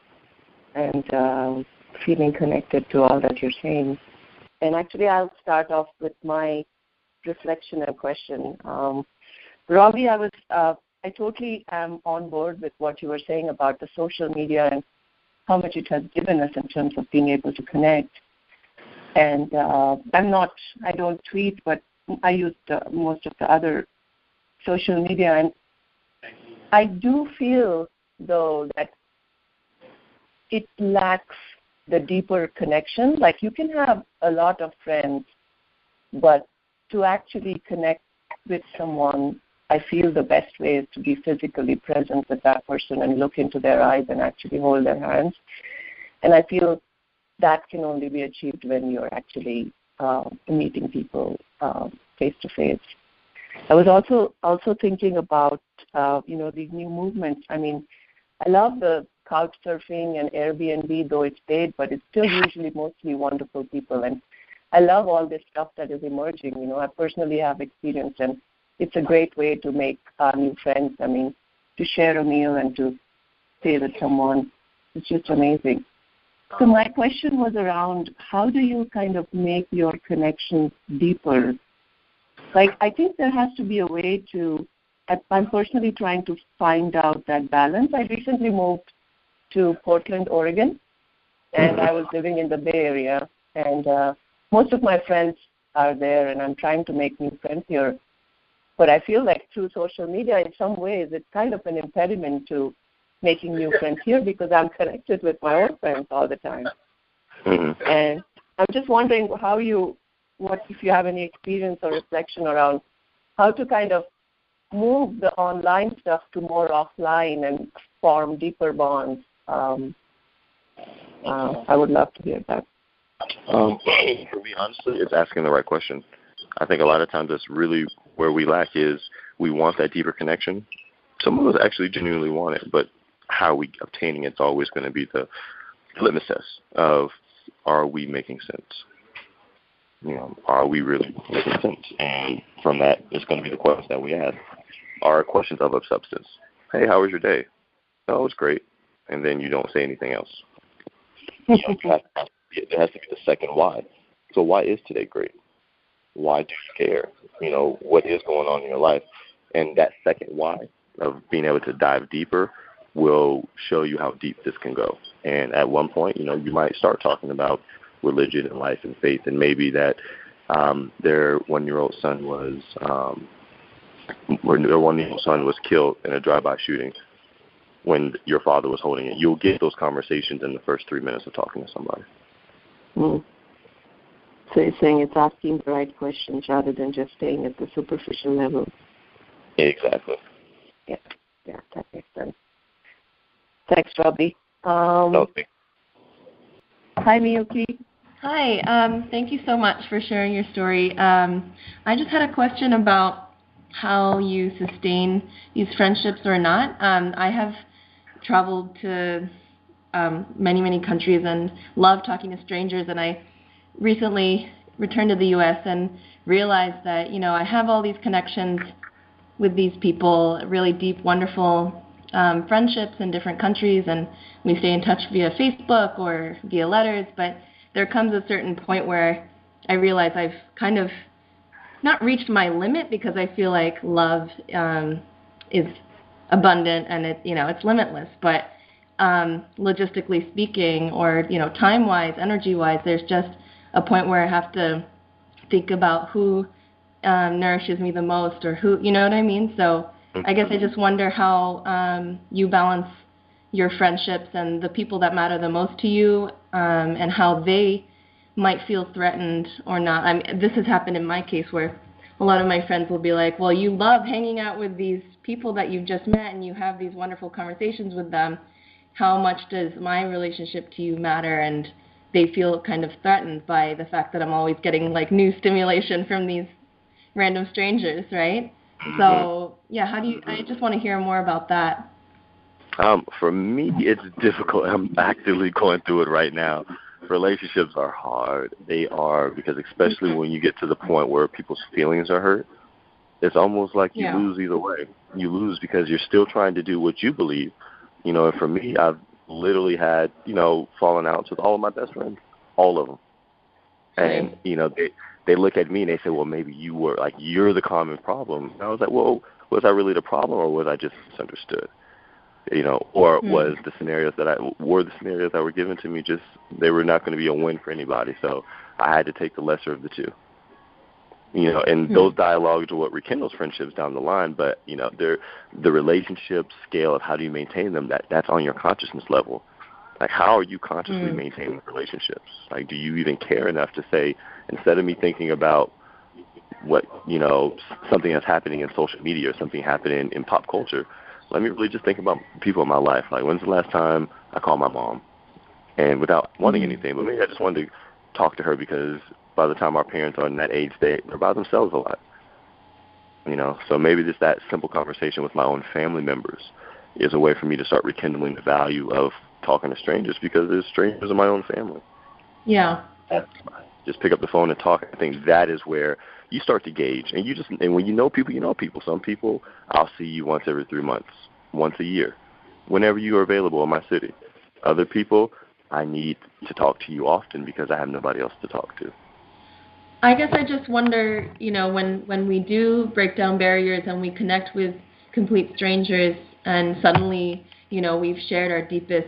and feeling connected to all that you're saying. And actually, I'll start off with my reflection and question. Robbie, I totally am on board with what you were saying about the social media and how much it has given us in terms of being able to connect. And I don't tweet, but I use most of the other social media, and I do feel, though, that it lacks the deeper connection. Like, you can have a lot of friends, but to actually connect with someone, I feel the best way is to be physically present with that person and look into their eyes and actually hold their hands. And I feel that can only be achieved when you're actually meeting people face to face. I was also thinking about these new movements. I mean, I love the couch surfing and Airbnb, though it's paid, but it's still usually mostly wonderful people. And I love all this stuff that is emerging. I personally have experience, and it's a great way to make new friends. I mean, to share a meal and to stay with someone, it's just amazing. So my question was around, how do you kind of make your connections deeper? Like, I think there has to be a way to, I'm personally trying to find out that balance. I recently moved to Portland, Oregon, and I was living in the Bay Area, and most of my friends are there, and I'm trying to make new friends here. But I feel like through social media, in some ways, it's kind of an impediment to making new friends here because I'm connected with my own friends all the time. Mm-hmm. And I'm just wondering if you have any experience or reflection around how to kind of move the online stuff to more offline and form deeper bonds. I would love to hear that. For me, honestly, it's asking the right question. I think a lot of times that's really where we lack is we want that deeper connection. Some of us actually genuinely want it, but how we obtaining it's always going to be the litmus test of, are we making sense? Are we really making sense? And from that, it's going to be the questions that we ask. Are questions of substance. Hey, how was your day? Oh, it's great. And then you don't say anything else. There has to be the second why. So why is today great? Why do you care? What is going on in your life? And that second why of being able to dive deeper will show you how deep this can go. And at one point, you might start talking about religion and life and faith, and maybe that their 1-year-old son was killed in a drive-by shooting when your father was holding it. You'll get those conversations in the first 3 minutes of talking to somebody. Mm. So you're saying it's asking the right questions rather than just staying at the superficial level. Exactly. Yeah, that makes sense. Thanks, Robbie. Okay. Hi, Miyuki. Hi. Thank you so much for sharing your story. I just had a question about how you sustain these friendships or not. I have traveled to many, many countries and love talking to strangers, and I recently returned to the U.S. and realized that, I have all these connections with these people, really deep, wonderful friendships in different countries, and we stay in touch via Facebook or via letters, but there comes a certain point where I realize I've kind of not reached my limit, because I feel like love is abundant and it's limitless, but logistically speaking, or time-wise, energy-wise, there's just a point where I have to think about who nourishes me the most, or who, you know what I mean? So I guess I just wonder how you balance your friendships and the people that matter the most to you, and how they might feel threatened or not. I mean, this has happened in my case where a lot of my friends will be like, well, you love hanging out with these people that you've just met and you have these wonderful conversations with them. How much does my relationship to you matter? And they feel kind of threatened by the fact that I'm always getting like new stimulation from these random strangers, right? So yeah, I just want to hear more about that. For me, it's difficult. I'm actively going through it right now. Relationships are hard. They are, because especially when you get to the point where people's feelings are hurt, it's almost like you Yeah. lose either way. You lose because you're still trying to do what you believe. You know, and for me, I've literally had, fallen outs with all of my best friends, all of them. And, they look at me and they say, well, maybe you're the common problem. And I was like, well, was I really the problem, or was I just misunderstood? Or was the scenarios that were given to me they were not going to be a win for anybody. So I had to take the lesser of the two. And those dialogues are what rekindles friendships down the line. But, the relationship scale of how do you maintain them, that's on your consciousness level. Like, how are you consciously maintaining relationships? Like, do you even care enough to say, instead of me thinking about what, something that's happening in social media or something happening in pop culture, let me really just think about people in my life. Like, when's the last time I called my mom? And without wanting anything, but maybe I just wanted to talk to her because by the time our parents are in that age, they're by themselves a lot. So maybe just that simple conversation with my own family members is a way for me to start rekindling the value of talking to strangers, because there's strangers in my own family. Yeah. Just pick up the phone and talk. I think that is where you start to gauge. And when you know people. Some people, I'll see you once every 3 months, once a year, whenever you are available in my city. Other people, I need to talk to you often because I have nobody else to talk to. I guess I just wonder, when we do break down barriers and we connect with complete strangers and suddenly, we've shared our deepest,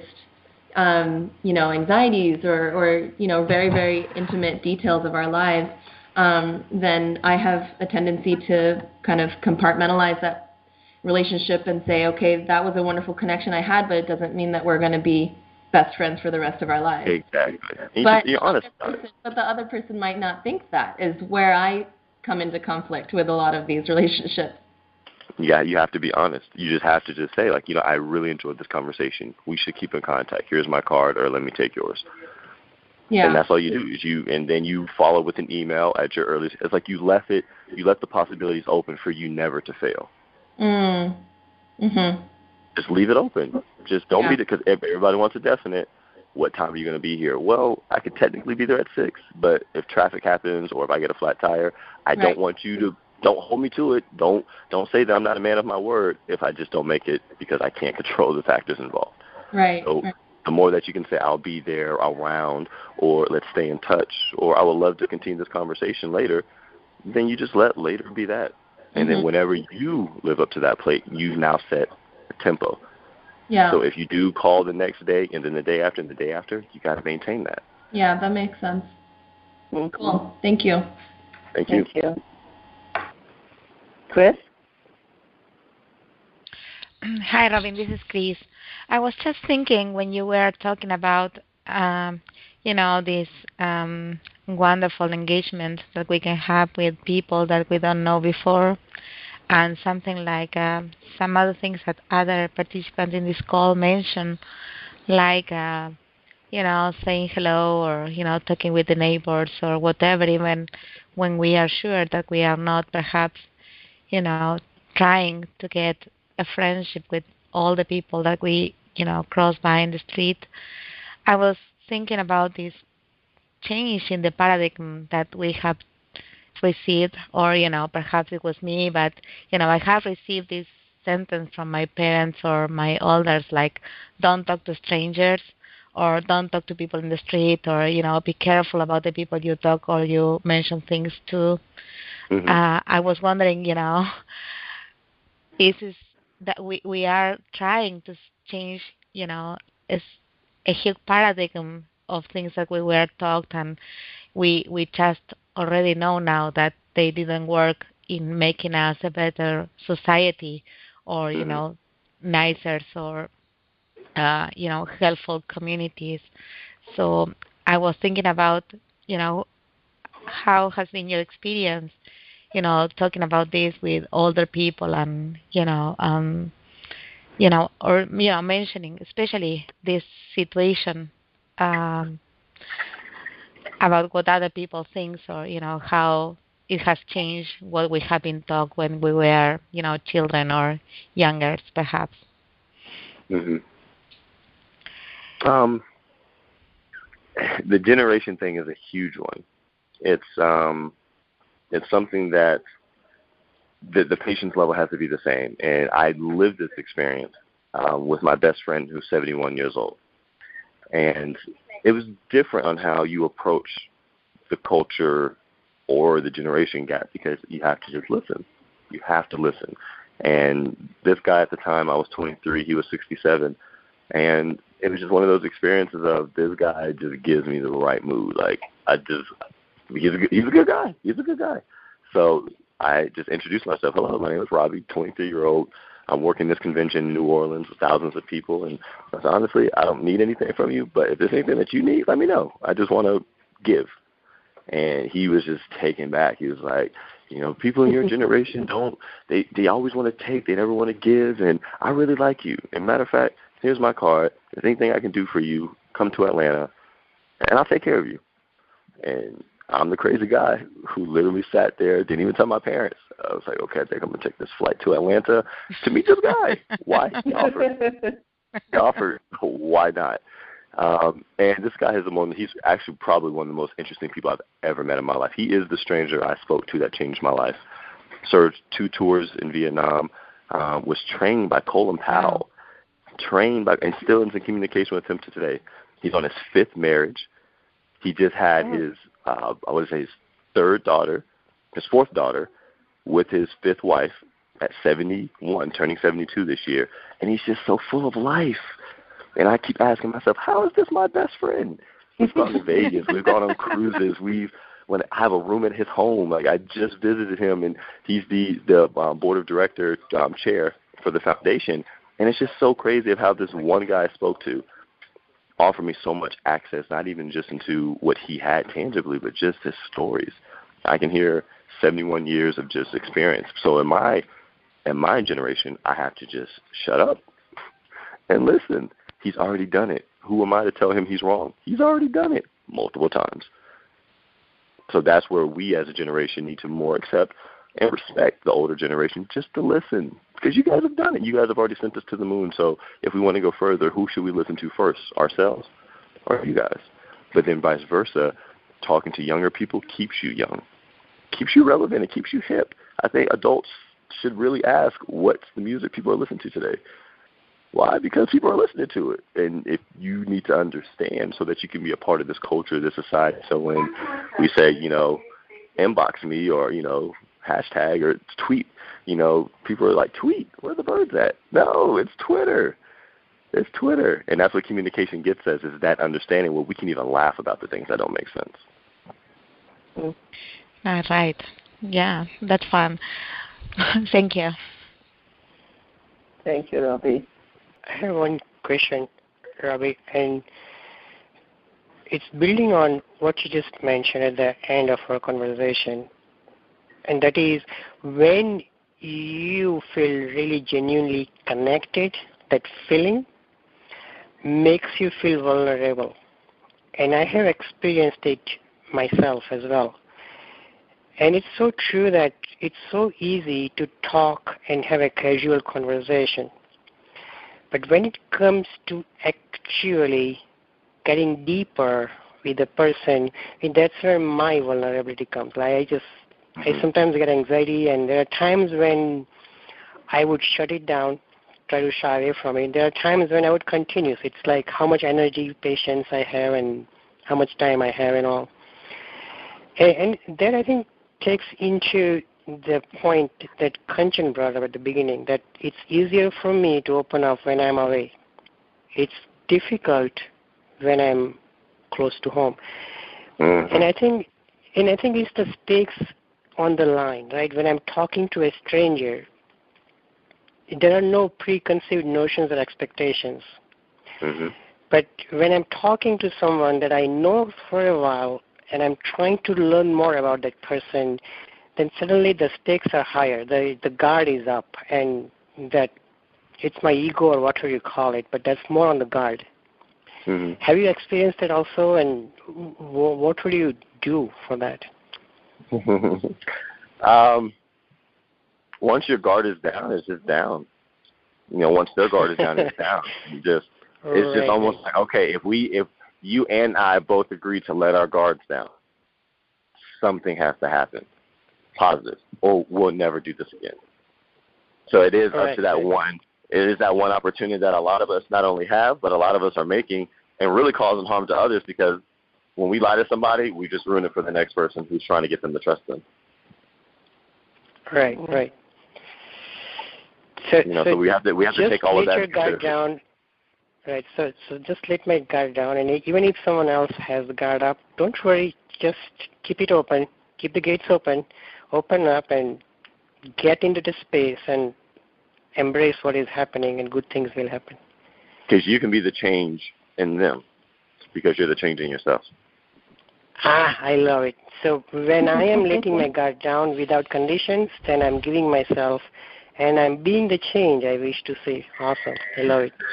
anxieties or very, very intimate details of our lives, then I have a tendency to kind of compartmentalize that relationship and say, okay, that was a wonderful connection I had, but it doesn't mean that we're going to be best friends for the rest of our lives. Exactly. But you're honest about it. But the other person might not think that, is where I come into conflict with a lot of these relationships. Yeah, you have to be honest. You just have to say, like, I really enjoyed this conversation. We should keep in contact. Here's my card, or let me take yours. Yeah. And that's all you do and then you follow with an email at your earliest. It's like you left the possibilities open for you never to fail. Just leave it open. Just don't be there, because everybody wants a definite. What time are you going to be here? Well, I could technically be there at 6, but if traffic happens or if I get a flat tire, I don't want you to. Don't hold me to it. Don't say that I'm not a man of my word if I just don't make it, because I can't control the factors involved. Right. So the more that you can say, I'll be there around, or let's stay in touch, or I would love to continue this conversation later, then you just let later be that. And then whenever you live up to that plate, you've now set a tempo. Yeah. So if you do call the next day and then the day after and the day after, you got to maintain that. Yeah, that makes sense. Cool. Thank you. Thank you. Chris? Hi, Robin. This is Chris. I was just thinking when you were talking about, these wonderful engagements that we can have with people that we don't know before, and something like some other things that other participants in this call mentioned, like, saying hello, or, talking with the neighbors or whatever, even when we are sure that we are not perhaps, trying to get a friendship with all the people that we, cross by in the street. I was thinking about this change in the paradigm that we have received, or, perhaps it was me, but, I have received this sentence from my parents or my elders, like, don't talk to strangers, or don't talk to people in the street, or, be careful about the people you talk or you mention things to. I was wondering, this is that we are trying to change, is a huge paradigm of things that we were taught, and we just already know now that they didn't work in making us a better society, or nicer, or helpful communities. So I was thinking about how has been your experience, talking about this with older people, and or mentioning especially this situation about what other people think, or how it has changed what we have been taught when we were children or younger, perhaps. The generation thing is a huge one. It's something that the patience level has to be the same. And I lived this experience with my best friend who's 71 years old. And it was different on how you approach the culture or the generation gap, because you have to just listen. You have to listen. And this guy at the time, I was 23, he was 67, and it was just one of those experiences of this guy just gives me the right mood. Like, he's a good guy. He's a good guy. So I just introduced myself. Hello, my name is Robbie, 23-year-old. I'm working this convention in New Orleans with thousands of people, and I said, honestly, I don't need anything from you, but if there's anything that you need, let me know. I just want to give. And he was just taken back. He was like, people in your generation they always want to take, they never want to give, and I really like you. And matter of fact, here's my card. If there's anything I can do for you, come to Atlanta, and I'll take care of you. And I'm the crazy guy who literally sat there, didn't even tell my parents. I was like, okay, I think I'm going to take this flight to Atlanta to meet this guy. Why? He offered. Why not? And this guy he's actually probably one of the most interesting people I've ever met in my life. He is the stranger I spoke to that changed my life. Served 2 tours in Vietnam, was trained by Colin Powell, and still in communication with him to today. He's on his 5th marriage. He just had his 4th daughter with his 5th wife at 71, turning 72 this year. And he's just so full of life. And I keep asking myself, how is this my best friend? We've gone to Vegas. We've gone on cruises. I have a room at his home. Like, I just visited him, and he's the board of director chair for the foundation. And it's just so crazy of how this one guy I spoke to offered me so much access, not even just into what he had tangibly, but just his stories. I can hear 71 years of just experience. So in my generation, I have to just shut up and listen. He's already done it. Who am I to tell him he's wrong? He's already done it multiple times. So that's where we as a generation need to more accept and respect the older generation, just to listen, because you guys have done it. You guys have already sent us to the moon. So if we want to go further, who should we listen to first, ourselves or you guys? But then vice versa, talking to younger people keeps you young, keeps you relevant, it keeps you hip. I think adults should really ask, what's the music people are listening to today? Why? Because people are listening to it. And if you need to understand so that you can be a part of this culture, this society. So when we say, inbox me or, hashtag or tweet, people are like, tweet, where are the birds at? No, it's Twitter. It's Twitter. And that's what communication gets us, is that understanding where we can even laugh about the things that don't make sense. Right. Yeah, that's fun. Thank you. Thank you, Robbie. I have one question, Robbie, and it's building on what you just mentioned at the end of our conversation, and that is when you feel really genuinely connected, that feeling makes you feel vulnerable. And I have experienced it myself as well. And it's so true that it's so easy to talk and have a casual conversation. But when it comes to actually getting deeper with the person, and that's where my vulnerability comes. Like I sometimes get anxiety, and there are times when I would shut it down, try to shy away from it. There are times when I would continue. It's like how much energy, patience I have, and how much time I have and all. And that, I think, takes into the point that Kanchan brought up at the beginning, that it's easier for me to open up when I'm away. It's difficult when I'm close to home. And I think it's the stakes on the line, right? When I'm talking to a stranger, there are no preconceived notions or expectations. But when I'm talking to someone that I know for a while and I'm trying to learn more about that person, then suddenly the stakes are higher. The guard is up, and that it's my ego or whatever you call it, but that's more on the guard. Have you experienced it also, and what would you do for that? Once your guard is down, it's just down. Once their guard is down, it's down. It's just almost like, okay, if you and I both agree to let our guards down, something has to happen. positive, or we'll never do this again. So it is Right. up to that one. It is that one opportunity that a lot of us not only have, but a lot of us are making and really causing harm to others, because when we lie to somebody, we just ruin it for the next person who's trying to get them to trust them. Right, right. So, So we have to take all of that. Just let your guard down. Right. So just let my guard down, and even if someone else has the guard up, don't worry. Just keep it open. Keep the gates open. Open up and get into the space and embrace what is happening, and good things will happen. Because you can be the change in them, because you're the change in yourself. I love it. So when I am letting my guard down without conditions, then I'm giving myself, and I'm being the change I wish to see. Awesome. I love it.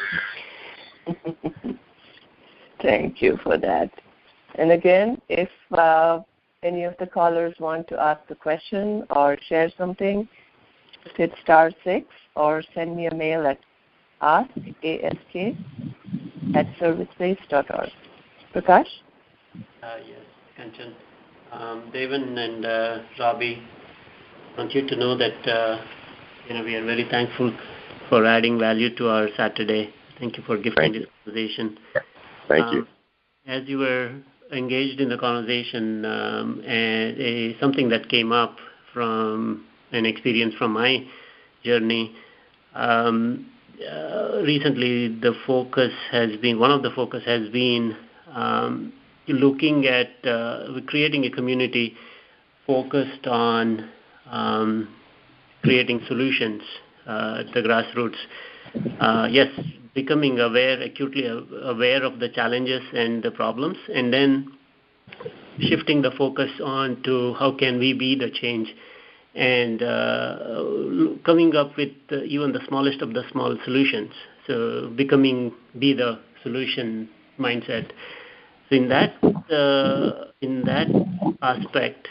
Thank you for that. And again, if any of the callers want to ask a question or share something, hit *6 or send me a mail at ask@serviceplace.org. Prakash? Yes, Kanchan. Devan and Robbie, I want you to know that we are very thankful for adding value to our Saturday. Thank you for gifting this conversation. Thank you. As you were engaged in the conversation, and something that came up from an experience from my journey, recently one of the focus has been looking at creating a community focused on creating solutions at the grassroots. Yes, becoming acutely aware of the challenges and the problems, and then shifting the focus on to how can we be the change, and coming up with even the smallest of the small solutions. So be the solution mindset. So in that aspect,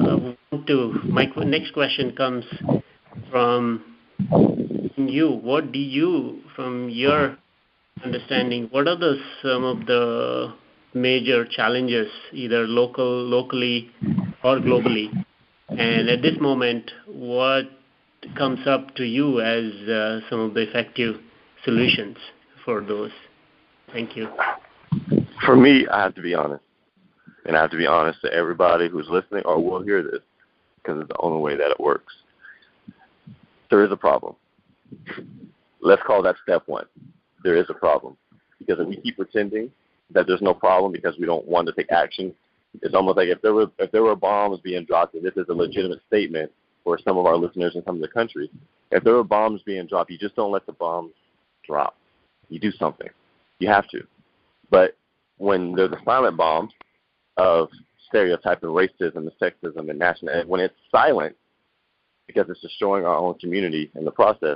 my next question comes from you. What do you, from your understanding, what are some of the major challenges, either locally or globally? And at this moment, what comes up to you as some of the effective solutions for those? Thank you. For me, I have to be honest. And I have to be honest to everybody who's listening or will hear this, because it's the only way that it works. There is a problem. Let's call that step one. There is a problem. Because if we keep pretending that there's no problem because we don't want to take action, it's almost like if there were bombs being dropped, and this is a legitimate statement for some of our listeners in some of the countries, if there were bombs being dropped, you just don't let the bombs drop. You do something. You have to. But when there's a silent bomb of stereotype and racism and sexism and national, and when it's silent because it's destroying our own community in the process,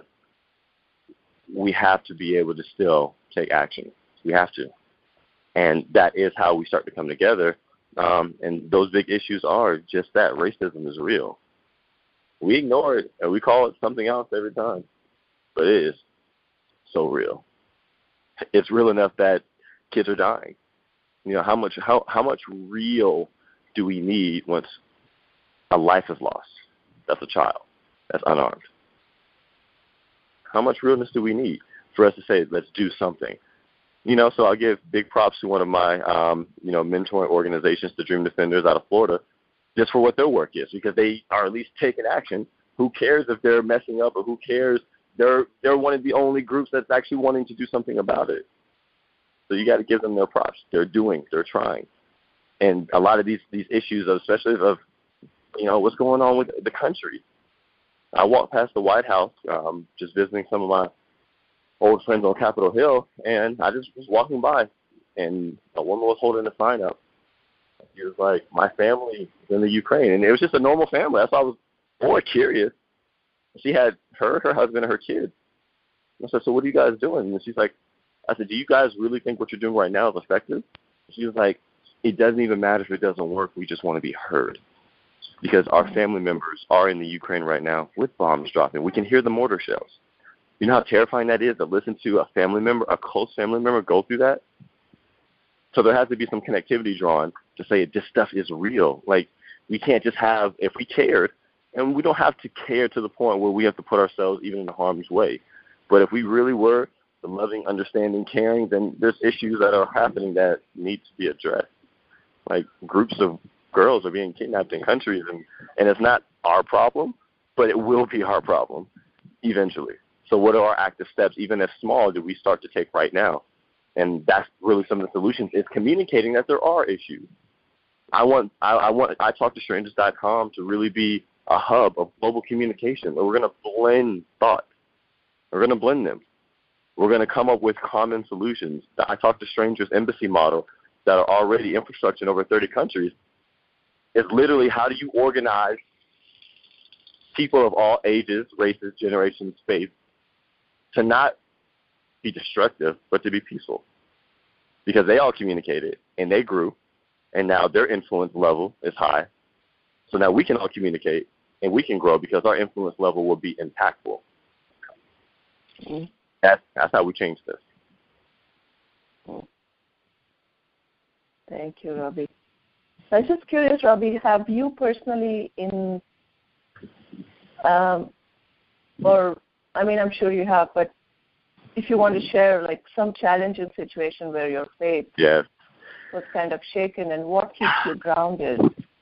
we have to be able to still take action. We have to. And that is how we start to come together. And those big issues are just that. Racism is real. We ignore it, and we call it something else every time. But it is so real. It's real enough that kids are dying. How much real do we need once a life is lost? That's a child. That's unarmed. How much realness do we need for us to say, let's do something? So I'll give big props to one of my, mentoring organizations, the Dream Defenders out of Florida, just for what their work is, because they are at least taking action. Who cares if they're messing up, or who cares? They're one of the only groups that's actually wanting to do something about it. So you got to give them their props. They're trying. And a lot of these issues, especially of what's going on with the country. I walked past the White House, just visiting some of my old friends on Capitol Hill, and I just was walking by, and a woman was holding a sign up. She was like, "My family is in the Ukraine," and it was just a normal family. That's why I was more curious. She had her husband, and her kids. I said, "So what are you guys doing?" And she's like, I said, "Do you guys really think what you're doing right now is effective?" She was like, "It doesn't even matter if it doesn't work. We just want to be heard." Because our family members are in the Ukraine right now with bombs dropping. We can hear the mortar shells. You know how terrifying that is to listen to a family member, a close family member, go through that? So there has to be some connectivity drawn to say this stuff is real. Like, we can't just have, if we cared And we don't have to care to the point where we have to put ourselves even in harm's way. But if we really were the loving, understanding, caring, then there's issues that are happening that need to be addressed. Like groups of girls are being kidnapped in countries, and it's not our problem, but it will be our problem eventually. So what are our active steps, even as small, do we start to take right now? And that's really some of the solutions, is communicating that there are issues. I talk to strangers.com to really be a hub of global communication, where we're going to blend thoughts. We're going to blend them. We're going to come up with common solutions. I talk to Strangers Embassy model that are already infrastructure in over 30 countries. It's literally, how do you organize people of all ages, races, generations, faiths, to not be destructive, but to be peaceful? Because they all communicated, and they grew, and now their influence level is high. So now we can all communicate, and we can grow because our influence level will be impactful. Mm-hmm. That's how we change this. Thank you, Robbie. I was just curious, Robbie, have you personally I'm sure you have, but if you want to share, like, some challenging situation where your faith was kind of shaken, and what keeps you grounded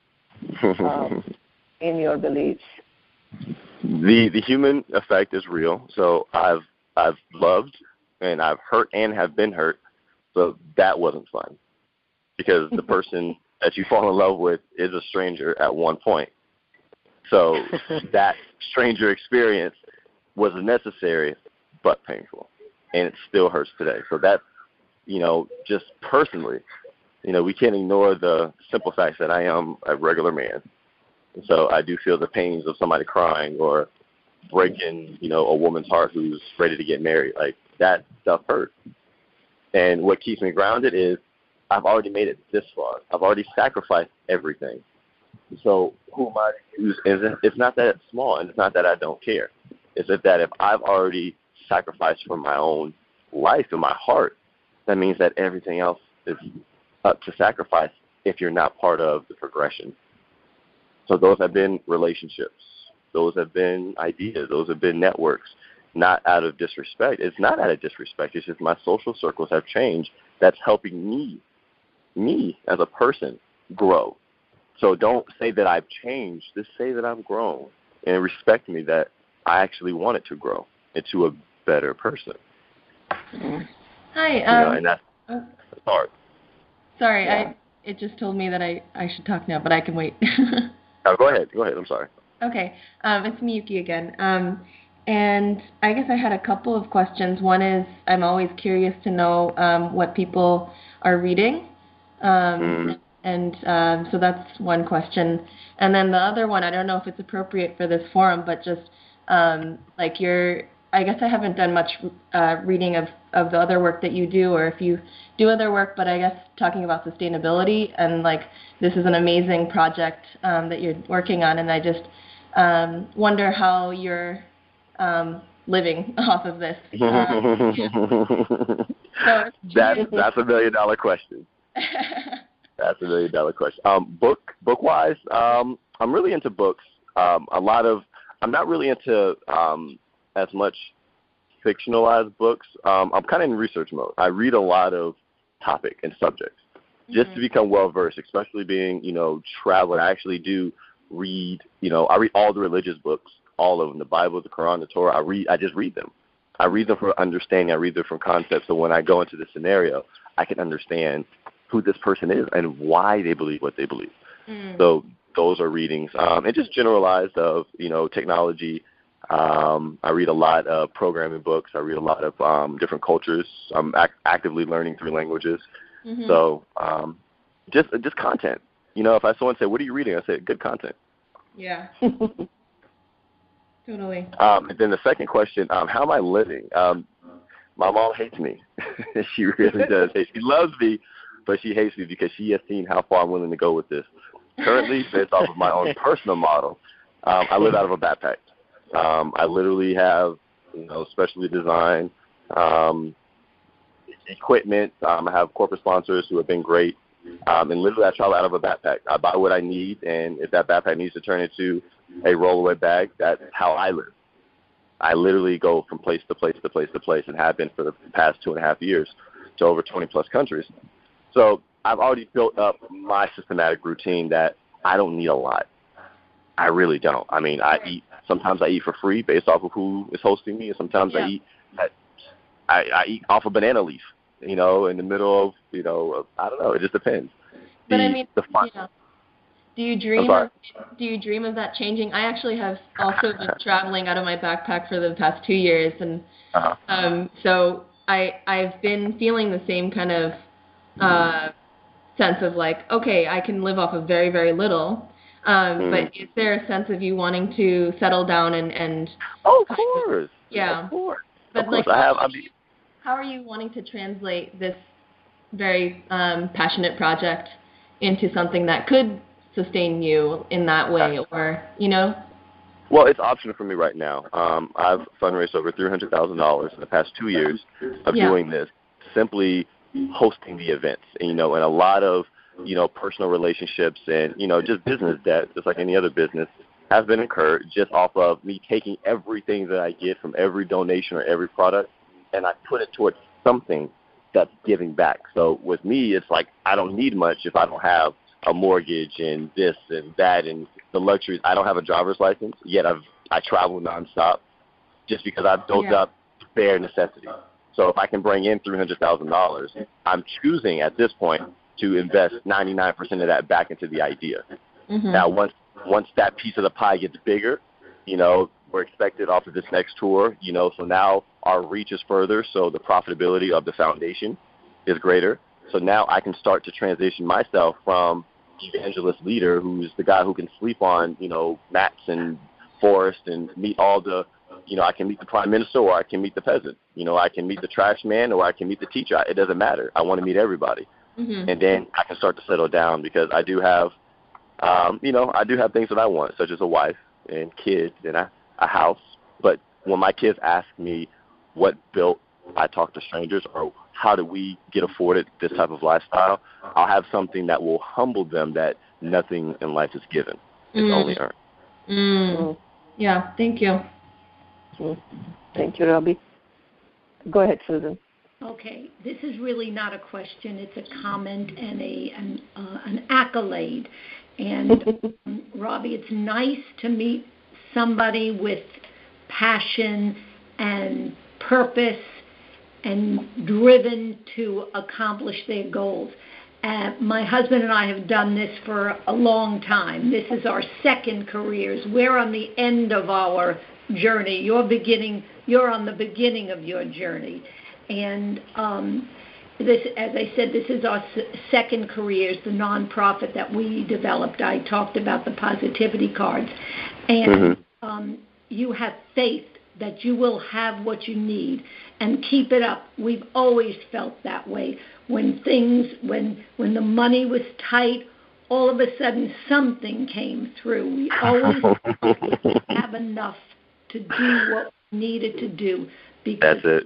in your beliefs? The human effect is real. So I've loved, and I've hurt and have been hurt. So that wasn't fun, because the person that you fall in love with is a stranger at one point. So that stranger experience was necessary but painful, and it still hurts today. So that's, just personally, we can't ignore the simple fact that I am a regular man. And so I do feel the pains of somebody crying or breaking, a woman's heart who's ready to get married. Like, that stuff hurts. And what keeps me grounded is I've already made it this far. I've already sacrificed everything. So who am I to use? It's not that it's small, and it's not that I don't care. It's that if I've already sacrificed for my own life and my heart, that means that everything else is up to sacrifice if you're not part of the progression. So those have been relationships. Those have been ideas. Those have been networks, not out of disrespect. It's not out of disrespect. It's just my social circles have changed. That's helping me as a person, grow. So don't say that I've changed. Just say that I've grown, and respect me that I actually wanted to grow into a better person. Hi. And that's hard. Sorry, yeah. It just told me that I should talk now, but I can wait. Oh, go ahead. I'm sorry. Okay. It's Miyuki again. And I guess I had a couple of questions. One is, I'm always curious to know what people are reading. And so that's one question. And then the other one, I don't know if it's appropriate for this forum, but just I guess I haven't done much reading of the other work that you do, or if you do other work, but I guess talking about sustainability, and this is an amazing project that you're working on, and I just wonder how you're living off of this. So that's $1 million question. That's $1 million question. Book-wise, I'm really into books. I'm not really into as much fictionalized books. I'm kind of in research mode. I read a lot of topic and subjects just to become well-versed, especially being, traveling. I actually do read, I read all the religious books, all of them, the Bible, the Quran, the Torah. I just read them. I read them for understanding. I read them for concepts. So when I go into the scenario, I can understand who this person is and why they believe what they believe. So those are readings. And just generalized of, technology. I read a lot of programming books. I read a lot of different cultures. I'm actively learning 3 languages. So just content. If someone say, "What are you reading?" I say, "Good content." Yeah. Totally. And then the second question, how am I living? My mom hates me. She really does. She loves me, but she hates me because she has seen how far I'm willing to go with this. Currently, based off of my own personal model, I live out of a backpack. I literally have, specially designed equipment. I have corporate sponsors who have been great. And literally I travel out of a backpack. I buy what I need, and if that backpack needs to turn into a rollaway bag. That's how I live. I literally go from place to place to place to place and have been for the past 2.5 years to over 20-plus countries. So I've already built up my systematic routine that I don't need a lot. I really don't. I mean, sometimes I eat for free based off of who is hosting me, and sometimes I eat off a banana leaf, in the middle of, I don't know. It just depends. But do you dream of that changing? I actually have also been traveling out of my backpack for the past 2 years, and so I've been feeling the same kind of sense of like, okay, I can live off of very, very little. But is there a sense of you wanting to settle down and of course. Yeah. Of course. But of course. how are you wanting to translate this very passionate project into something that could sustain you in that way, or Well, it's optional for me right now. I've fundraised over $300,000 in the past 2 years of doing this, simply hosting the events, and a lot of personal relationships and just business debt, just like any other business, has been incurred just off of me taking everything that I get from every donation or every product, and I put it towards something that's giving back. So with me, it's like I don't need much if I don't have a mortgage and this and that and the luxuries. I don't have a driver's license, yet I travel nonstop just because I've built up bare necessity. So if I can bring in $300,000, I'm choosing at this point to invest 99% of that back into the idea. Now, once that piece of the pie gets bigger, we're expected off of this next tour, so now our reach is further, so the profitability of the foundation is greater. So now I can start to transition myself from evangelist leader, who's the guy who can sleep on, mats and forest and meet all the, I can meet the prime minister or I can meet the peasant. I can meet the trash man or I can meet the teacher. It doesn't matter. I want to meet everybody. And then I can start to settle down because I do have, I do have things that I want, such as a wife and kids and a house. But when my kids ask me what built I Talk to Strangers or how do we get afforded this type of lifestyle, I'll have something that will humble them that nothing in life is given. It's only earned. Yeah, thank you. Thank you, Robbie. Go ahead, Susan. Okay, this is really not a question. It's a comment and an accolade. And Robbie, it's nice to meet somebody with passion and purpose and driven to accomplish their goals. My husband and I have done this for a long time. This is our second careers. We're on the end of our journey. You're on the beginning of your journey. And this, as I said, this is our second careers, the nonprofit that we developed. I talked about the positivity cards. And you have faith that you will have what you need, and keep it up. We've always felt that way. When the money was tight, all of a sudden something came through. We always have enough to do what we needed to do, because that's it.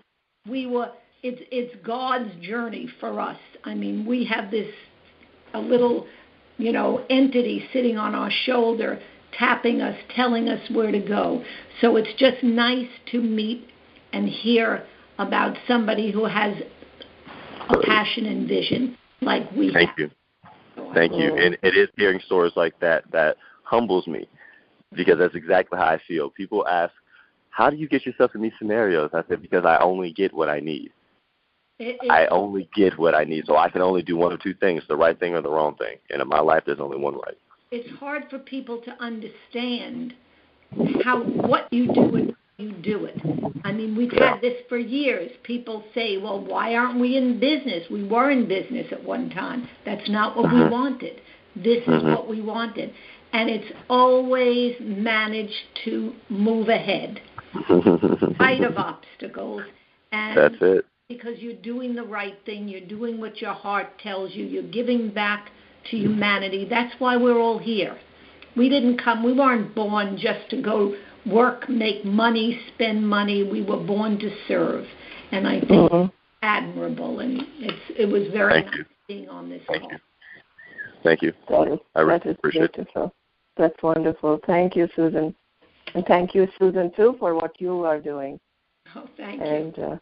It's God's journey for us. I mean, we have a little, entity sitting on our shoulder, tapping us, telling us where to go. So it's just nice to meet and hear about somebody who has a passion and vision like we have. Thank you. And it is hearing stories like that humbles me, because that's exactly how I feel. People ask, how do you get yourself in these scenarios? I said, because I only get what I need. I only get what I need. So I can only do one of two things, the right thing or the wrong thing. And in my life, there's only one right. It's hard for people to understand what you do and how you do it. I mean, we've had this for years. People say, well, why aren't we in business? We were in business at one time. That's not what we wanted. This is what we wanted. And it's always managed to move ahead, spite of obstacles. And that's it. Because you're doing the right thing. You're doing what your heart tells you. You're giving back to humanity. That's why we're all here. We weren't born just to go work, make money, spend money. We were born to serve. And I think it's admirable, and it was very nice being on this call. Thank you. I really appreciate it. That's wonderful. Thank you, Susan. And thank you, Susan, too, for what you are doing. Oh, thank you.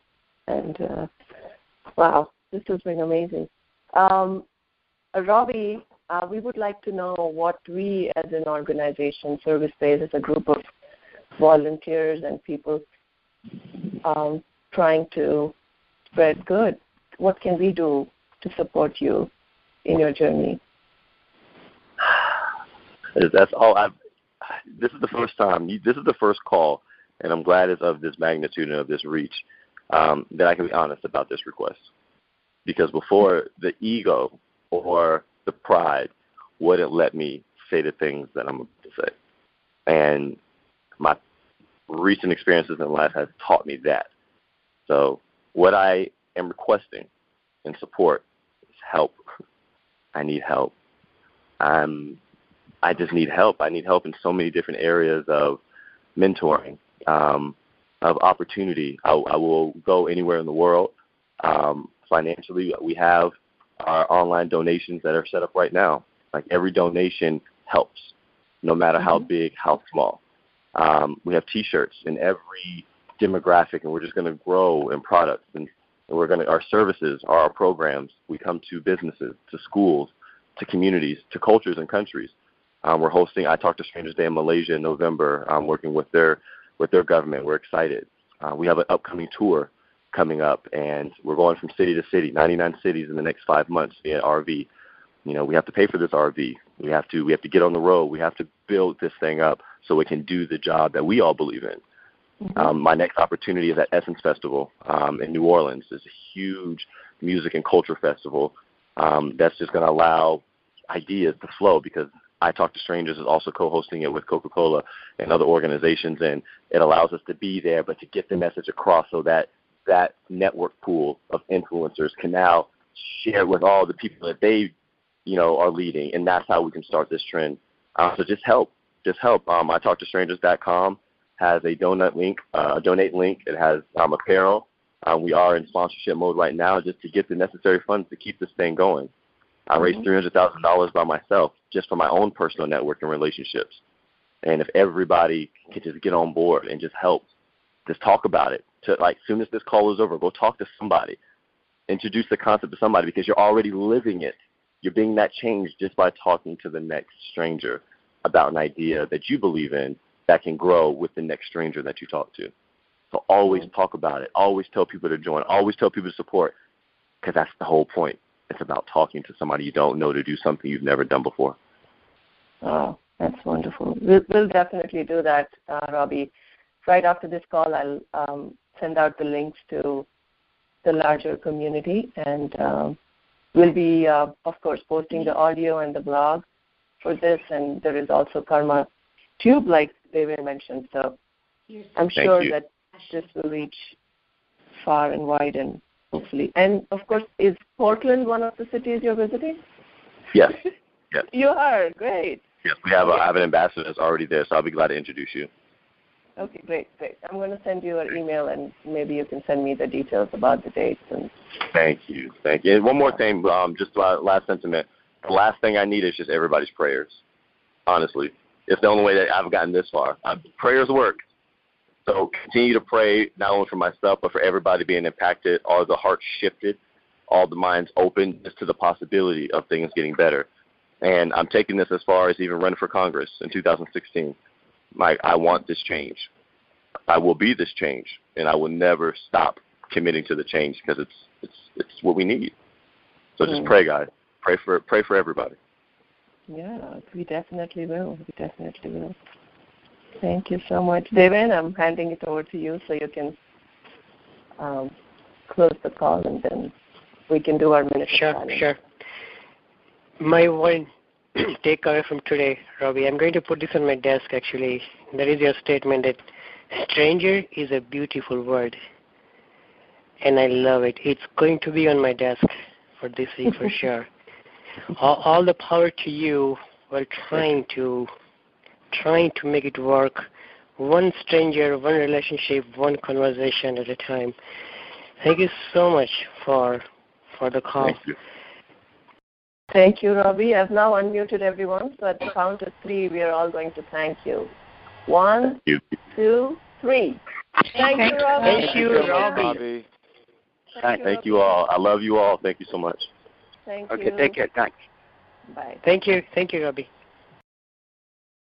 Wow, this has been amazing. Robbie, we would like to know what we as an organization, ServiceBase, as a group of volunteers and people trying to spread good, what can we do to support you in your journey? That's all. This is the first time. This is the first call, and I'm glad it's of this magnitude and of this reach that I can be honest about this request. Because before, the ego or the pride wouldn't let me say the things that I'm about to say. And my recent experiences in life have taught me that. So what I am requesting in support is help. I need help. I just need help. I need help in so many different areas of mentoring, of opportunity. I will go anywhere in the world. Financially, we have our online donations that are set up right now. Like every donation helps, no matter how big, how small. We have T-shirts in every demographic, and we're just going to grow in products. And we're going to our services, our programs. We come to businesses, to schools, to communities, to cultures and countries. We're hosting I Talk to Strangers Day in Malaysia in November, working with their government. We're excited. We have an upcoming tour coming up, and we're going from city to city, 99 cities in the next 5 months via RV. You know, we have to pay for this RV. We have to get on the road. We have to build this thing up so it can do the job that we all believe in. My next opportunity is at Essence Festival in New Orleans. It's a huge music and culture festival that's just going to allow ideas to flow, because I Talk to Strangers is also co-hosting it with Coca-Cola and other organizations, and it allows us to be there, but to get the message across so that that network pool of influencers can now share with all the people that they, are leading, and that's how we can start this trend. So just help. iTalkToStrangers.com has a donate link. It has apparel. We are in sponsorship mode right now just to get the necessary funds to keep this thing going. I raised $300,000 by myself just for my own personal network and relationships. And if everybody could just get on board and just help, just talk about it. As soon as this call is over, go talk to somebody. Introduce the concept to somebody, because you're already living it. You're being that change just by talking to the next stranger about an idea that you believe in that can grow with the next stranger that you talk to. So always talk about it. Always tell people to join. Always tell people to support, because that's the whole point. It's about talking to somebody you don't know to do something you've never done before. Oh, that's wonderful. We'll definitely do that, Robbie. Right after this call, I'll send out the links to the larger community, and we'll be, of course, posting the audio and the blog for this, and there is also Karma Tube, like David mentioned. So I'm sure that this will reach far and wide, and hopefully. And, of course, is Portland one of the cities you're visiting? Yes. Yes. You are. Great. Yes, I have an ambassador that's already there, so I'll be glad to introduce you. Okay, great. I'm going to send you an email, and maybe you can send me the details about the dates. Thank you. And one more thing, just last sentiment. The last thing I need is just everybody's prayers, honestly. It's the only way that I've gotten this far. Prayers work. So continue to pray, not only for myself, but for everybody being impacted, all the hearts shifted, all the minds open just to the possibility of things getting better. And I'm taking this as far as even running for Congress in 2016. I want this change. I will be this change, and I will never stop committing to the change, because it's what we need. So just pray, guys. Pray for everybody. Yeah, we definitely will. Thank you so much, David. I'm handing it over to you so you can close the call, and then we can do our minute. Sure. My one takeaway from today, Robbie, I'm going to put this on my desk, actually. That is your statement that stranger is a beautiful word, and I love it. It's going to be on my desk for this week for sure. All the power to you while trying to make it work, one stranger, one relationship, one conversation at a time. Thank you so much for the call. Thank you. Thank you, Robbie. I've now unmuted everyone, so at the count of 3, we are all going to thank you. 1, 2, 3. Thank you, Robbie. Thank you, Robbie. Thank you all. I love you all. Thank you so much. Thank you. Okay, take care. Thanks. Bye. Thank you, Robbie.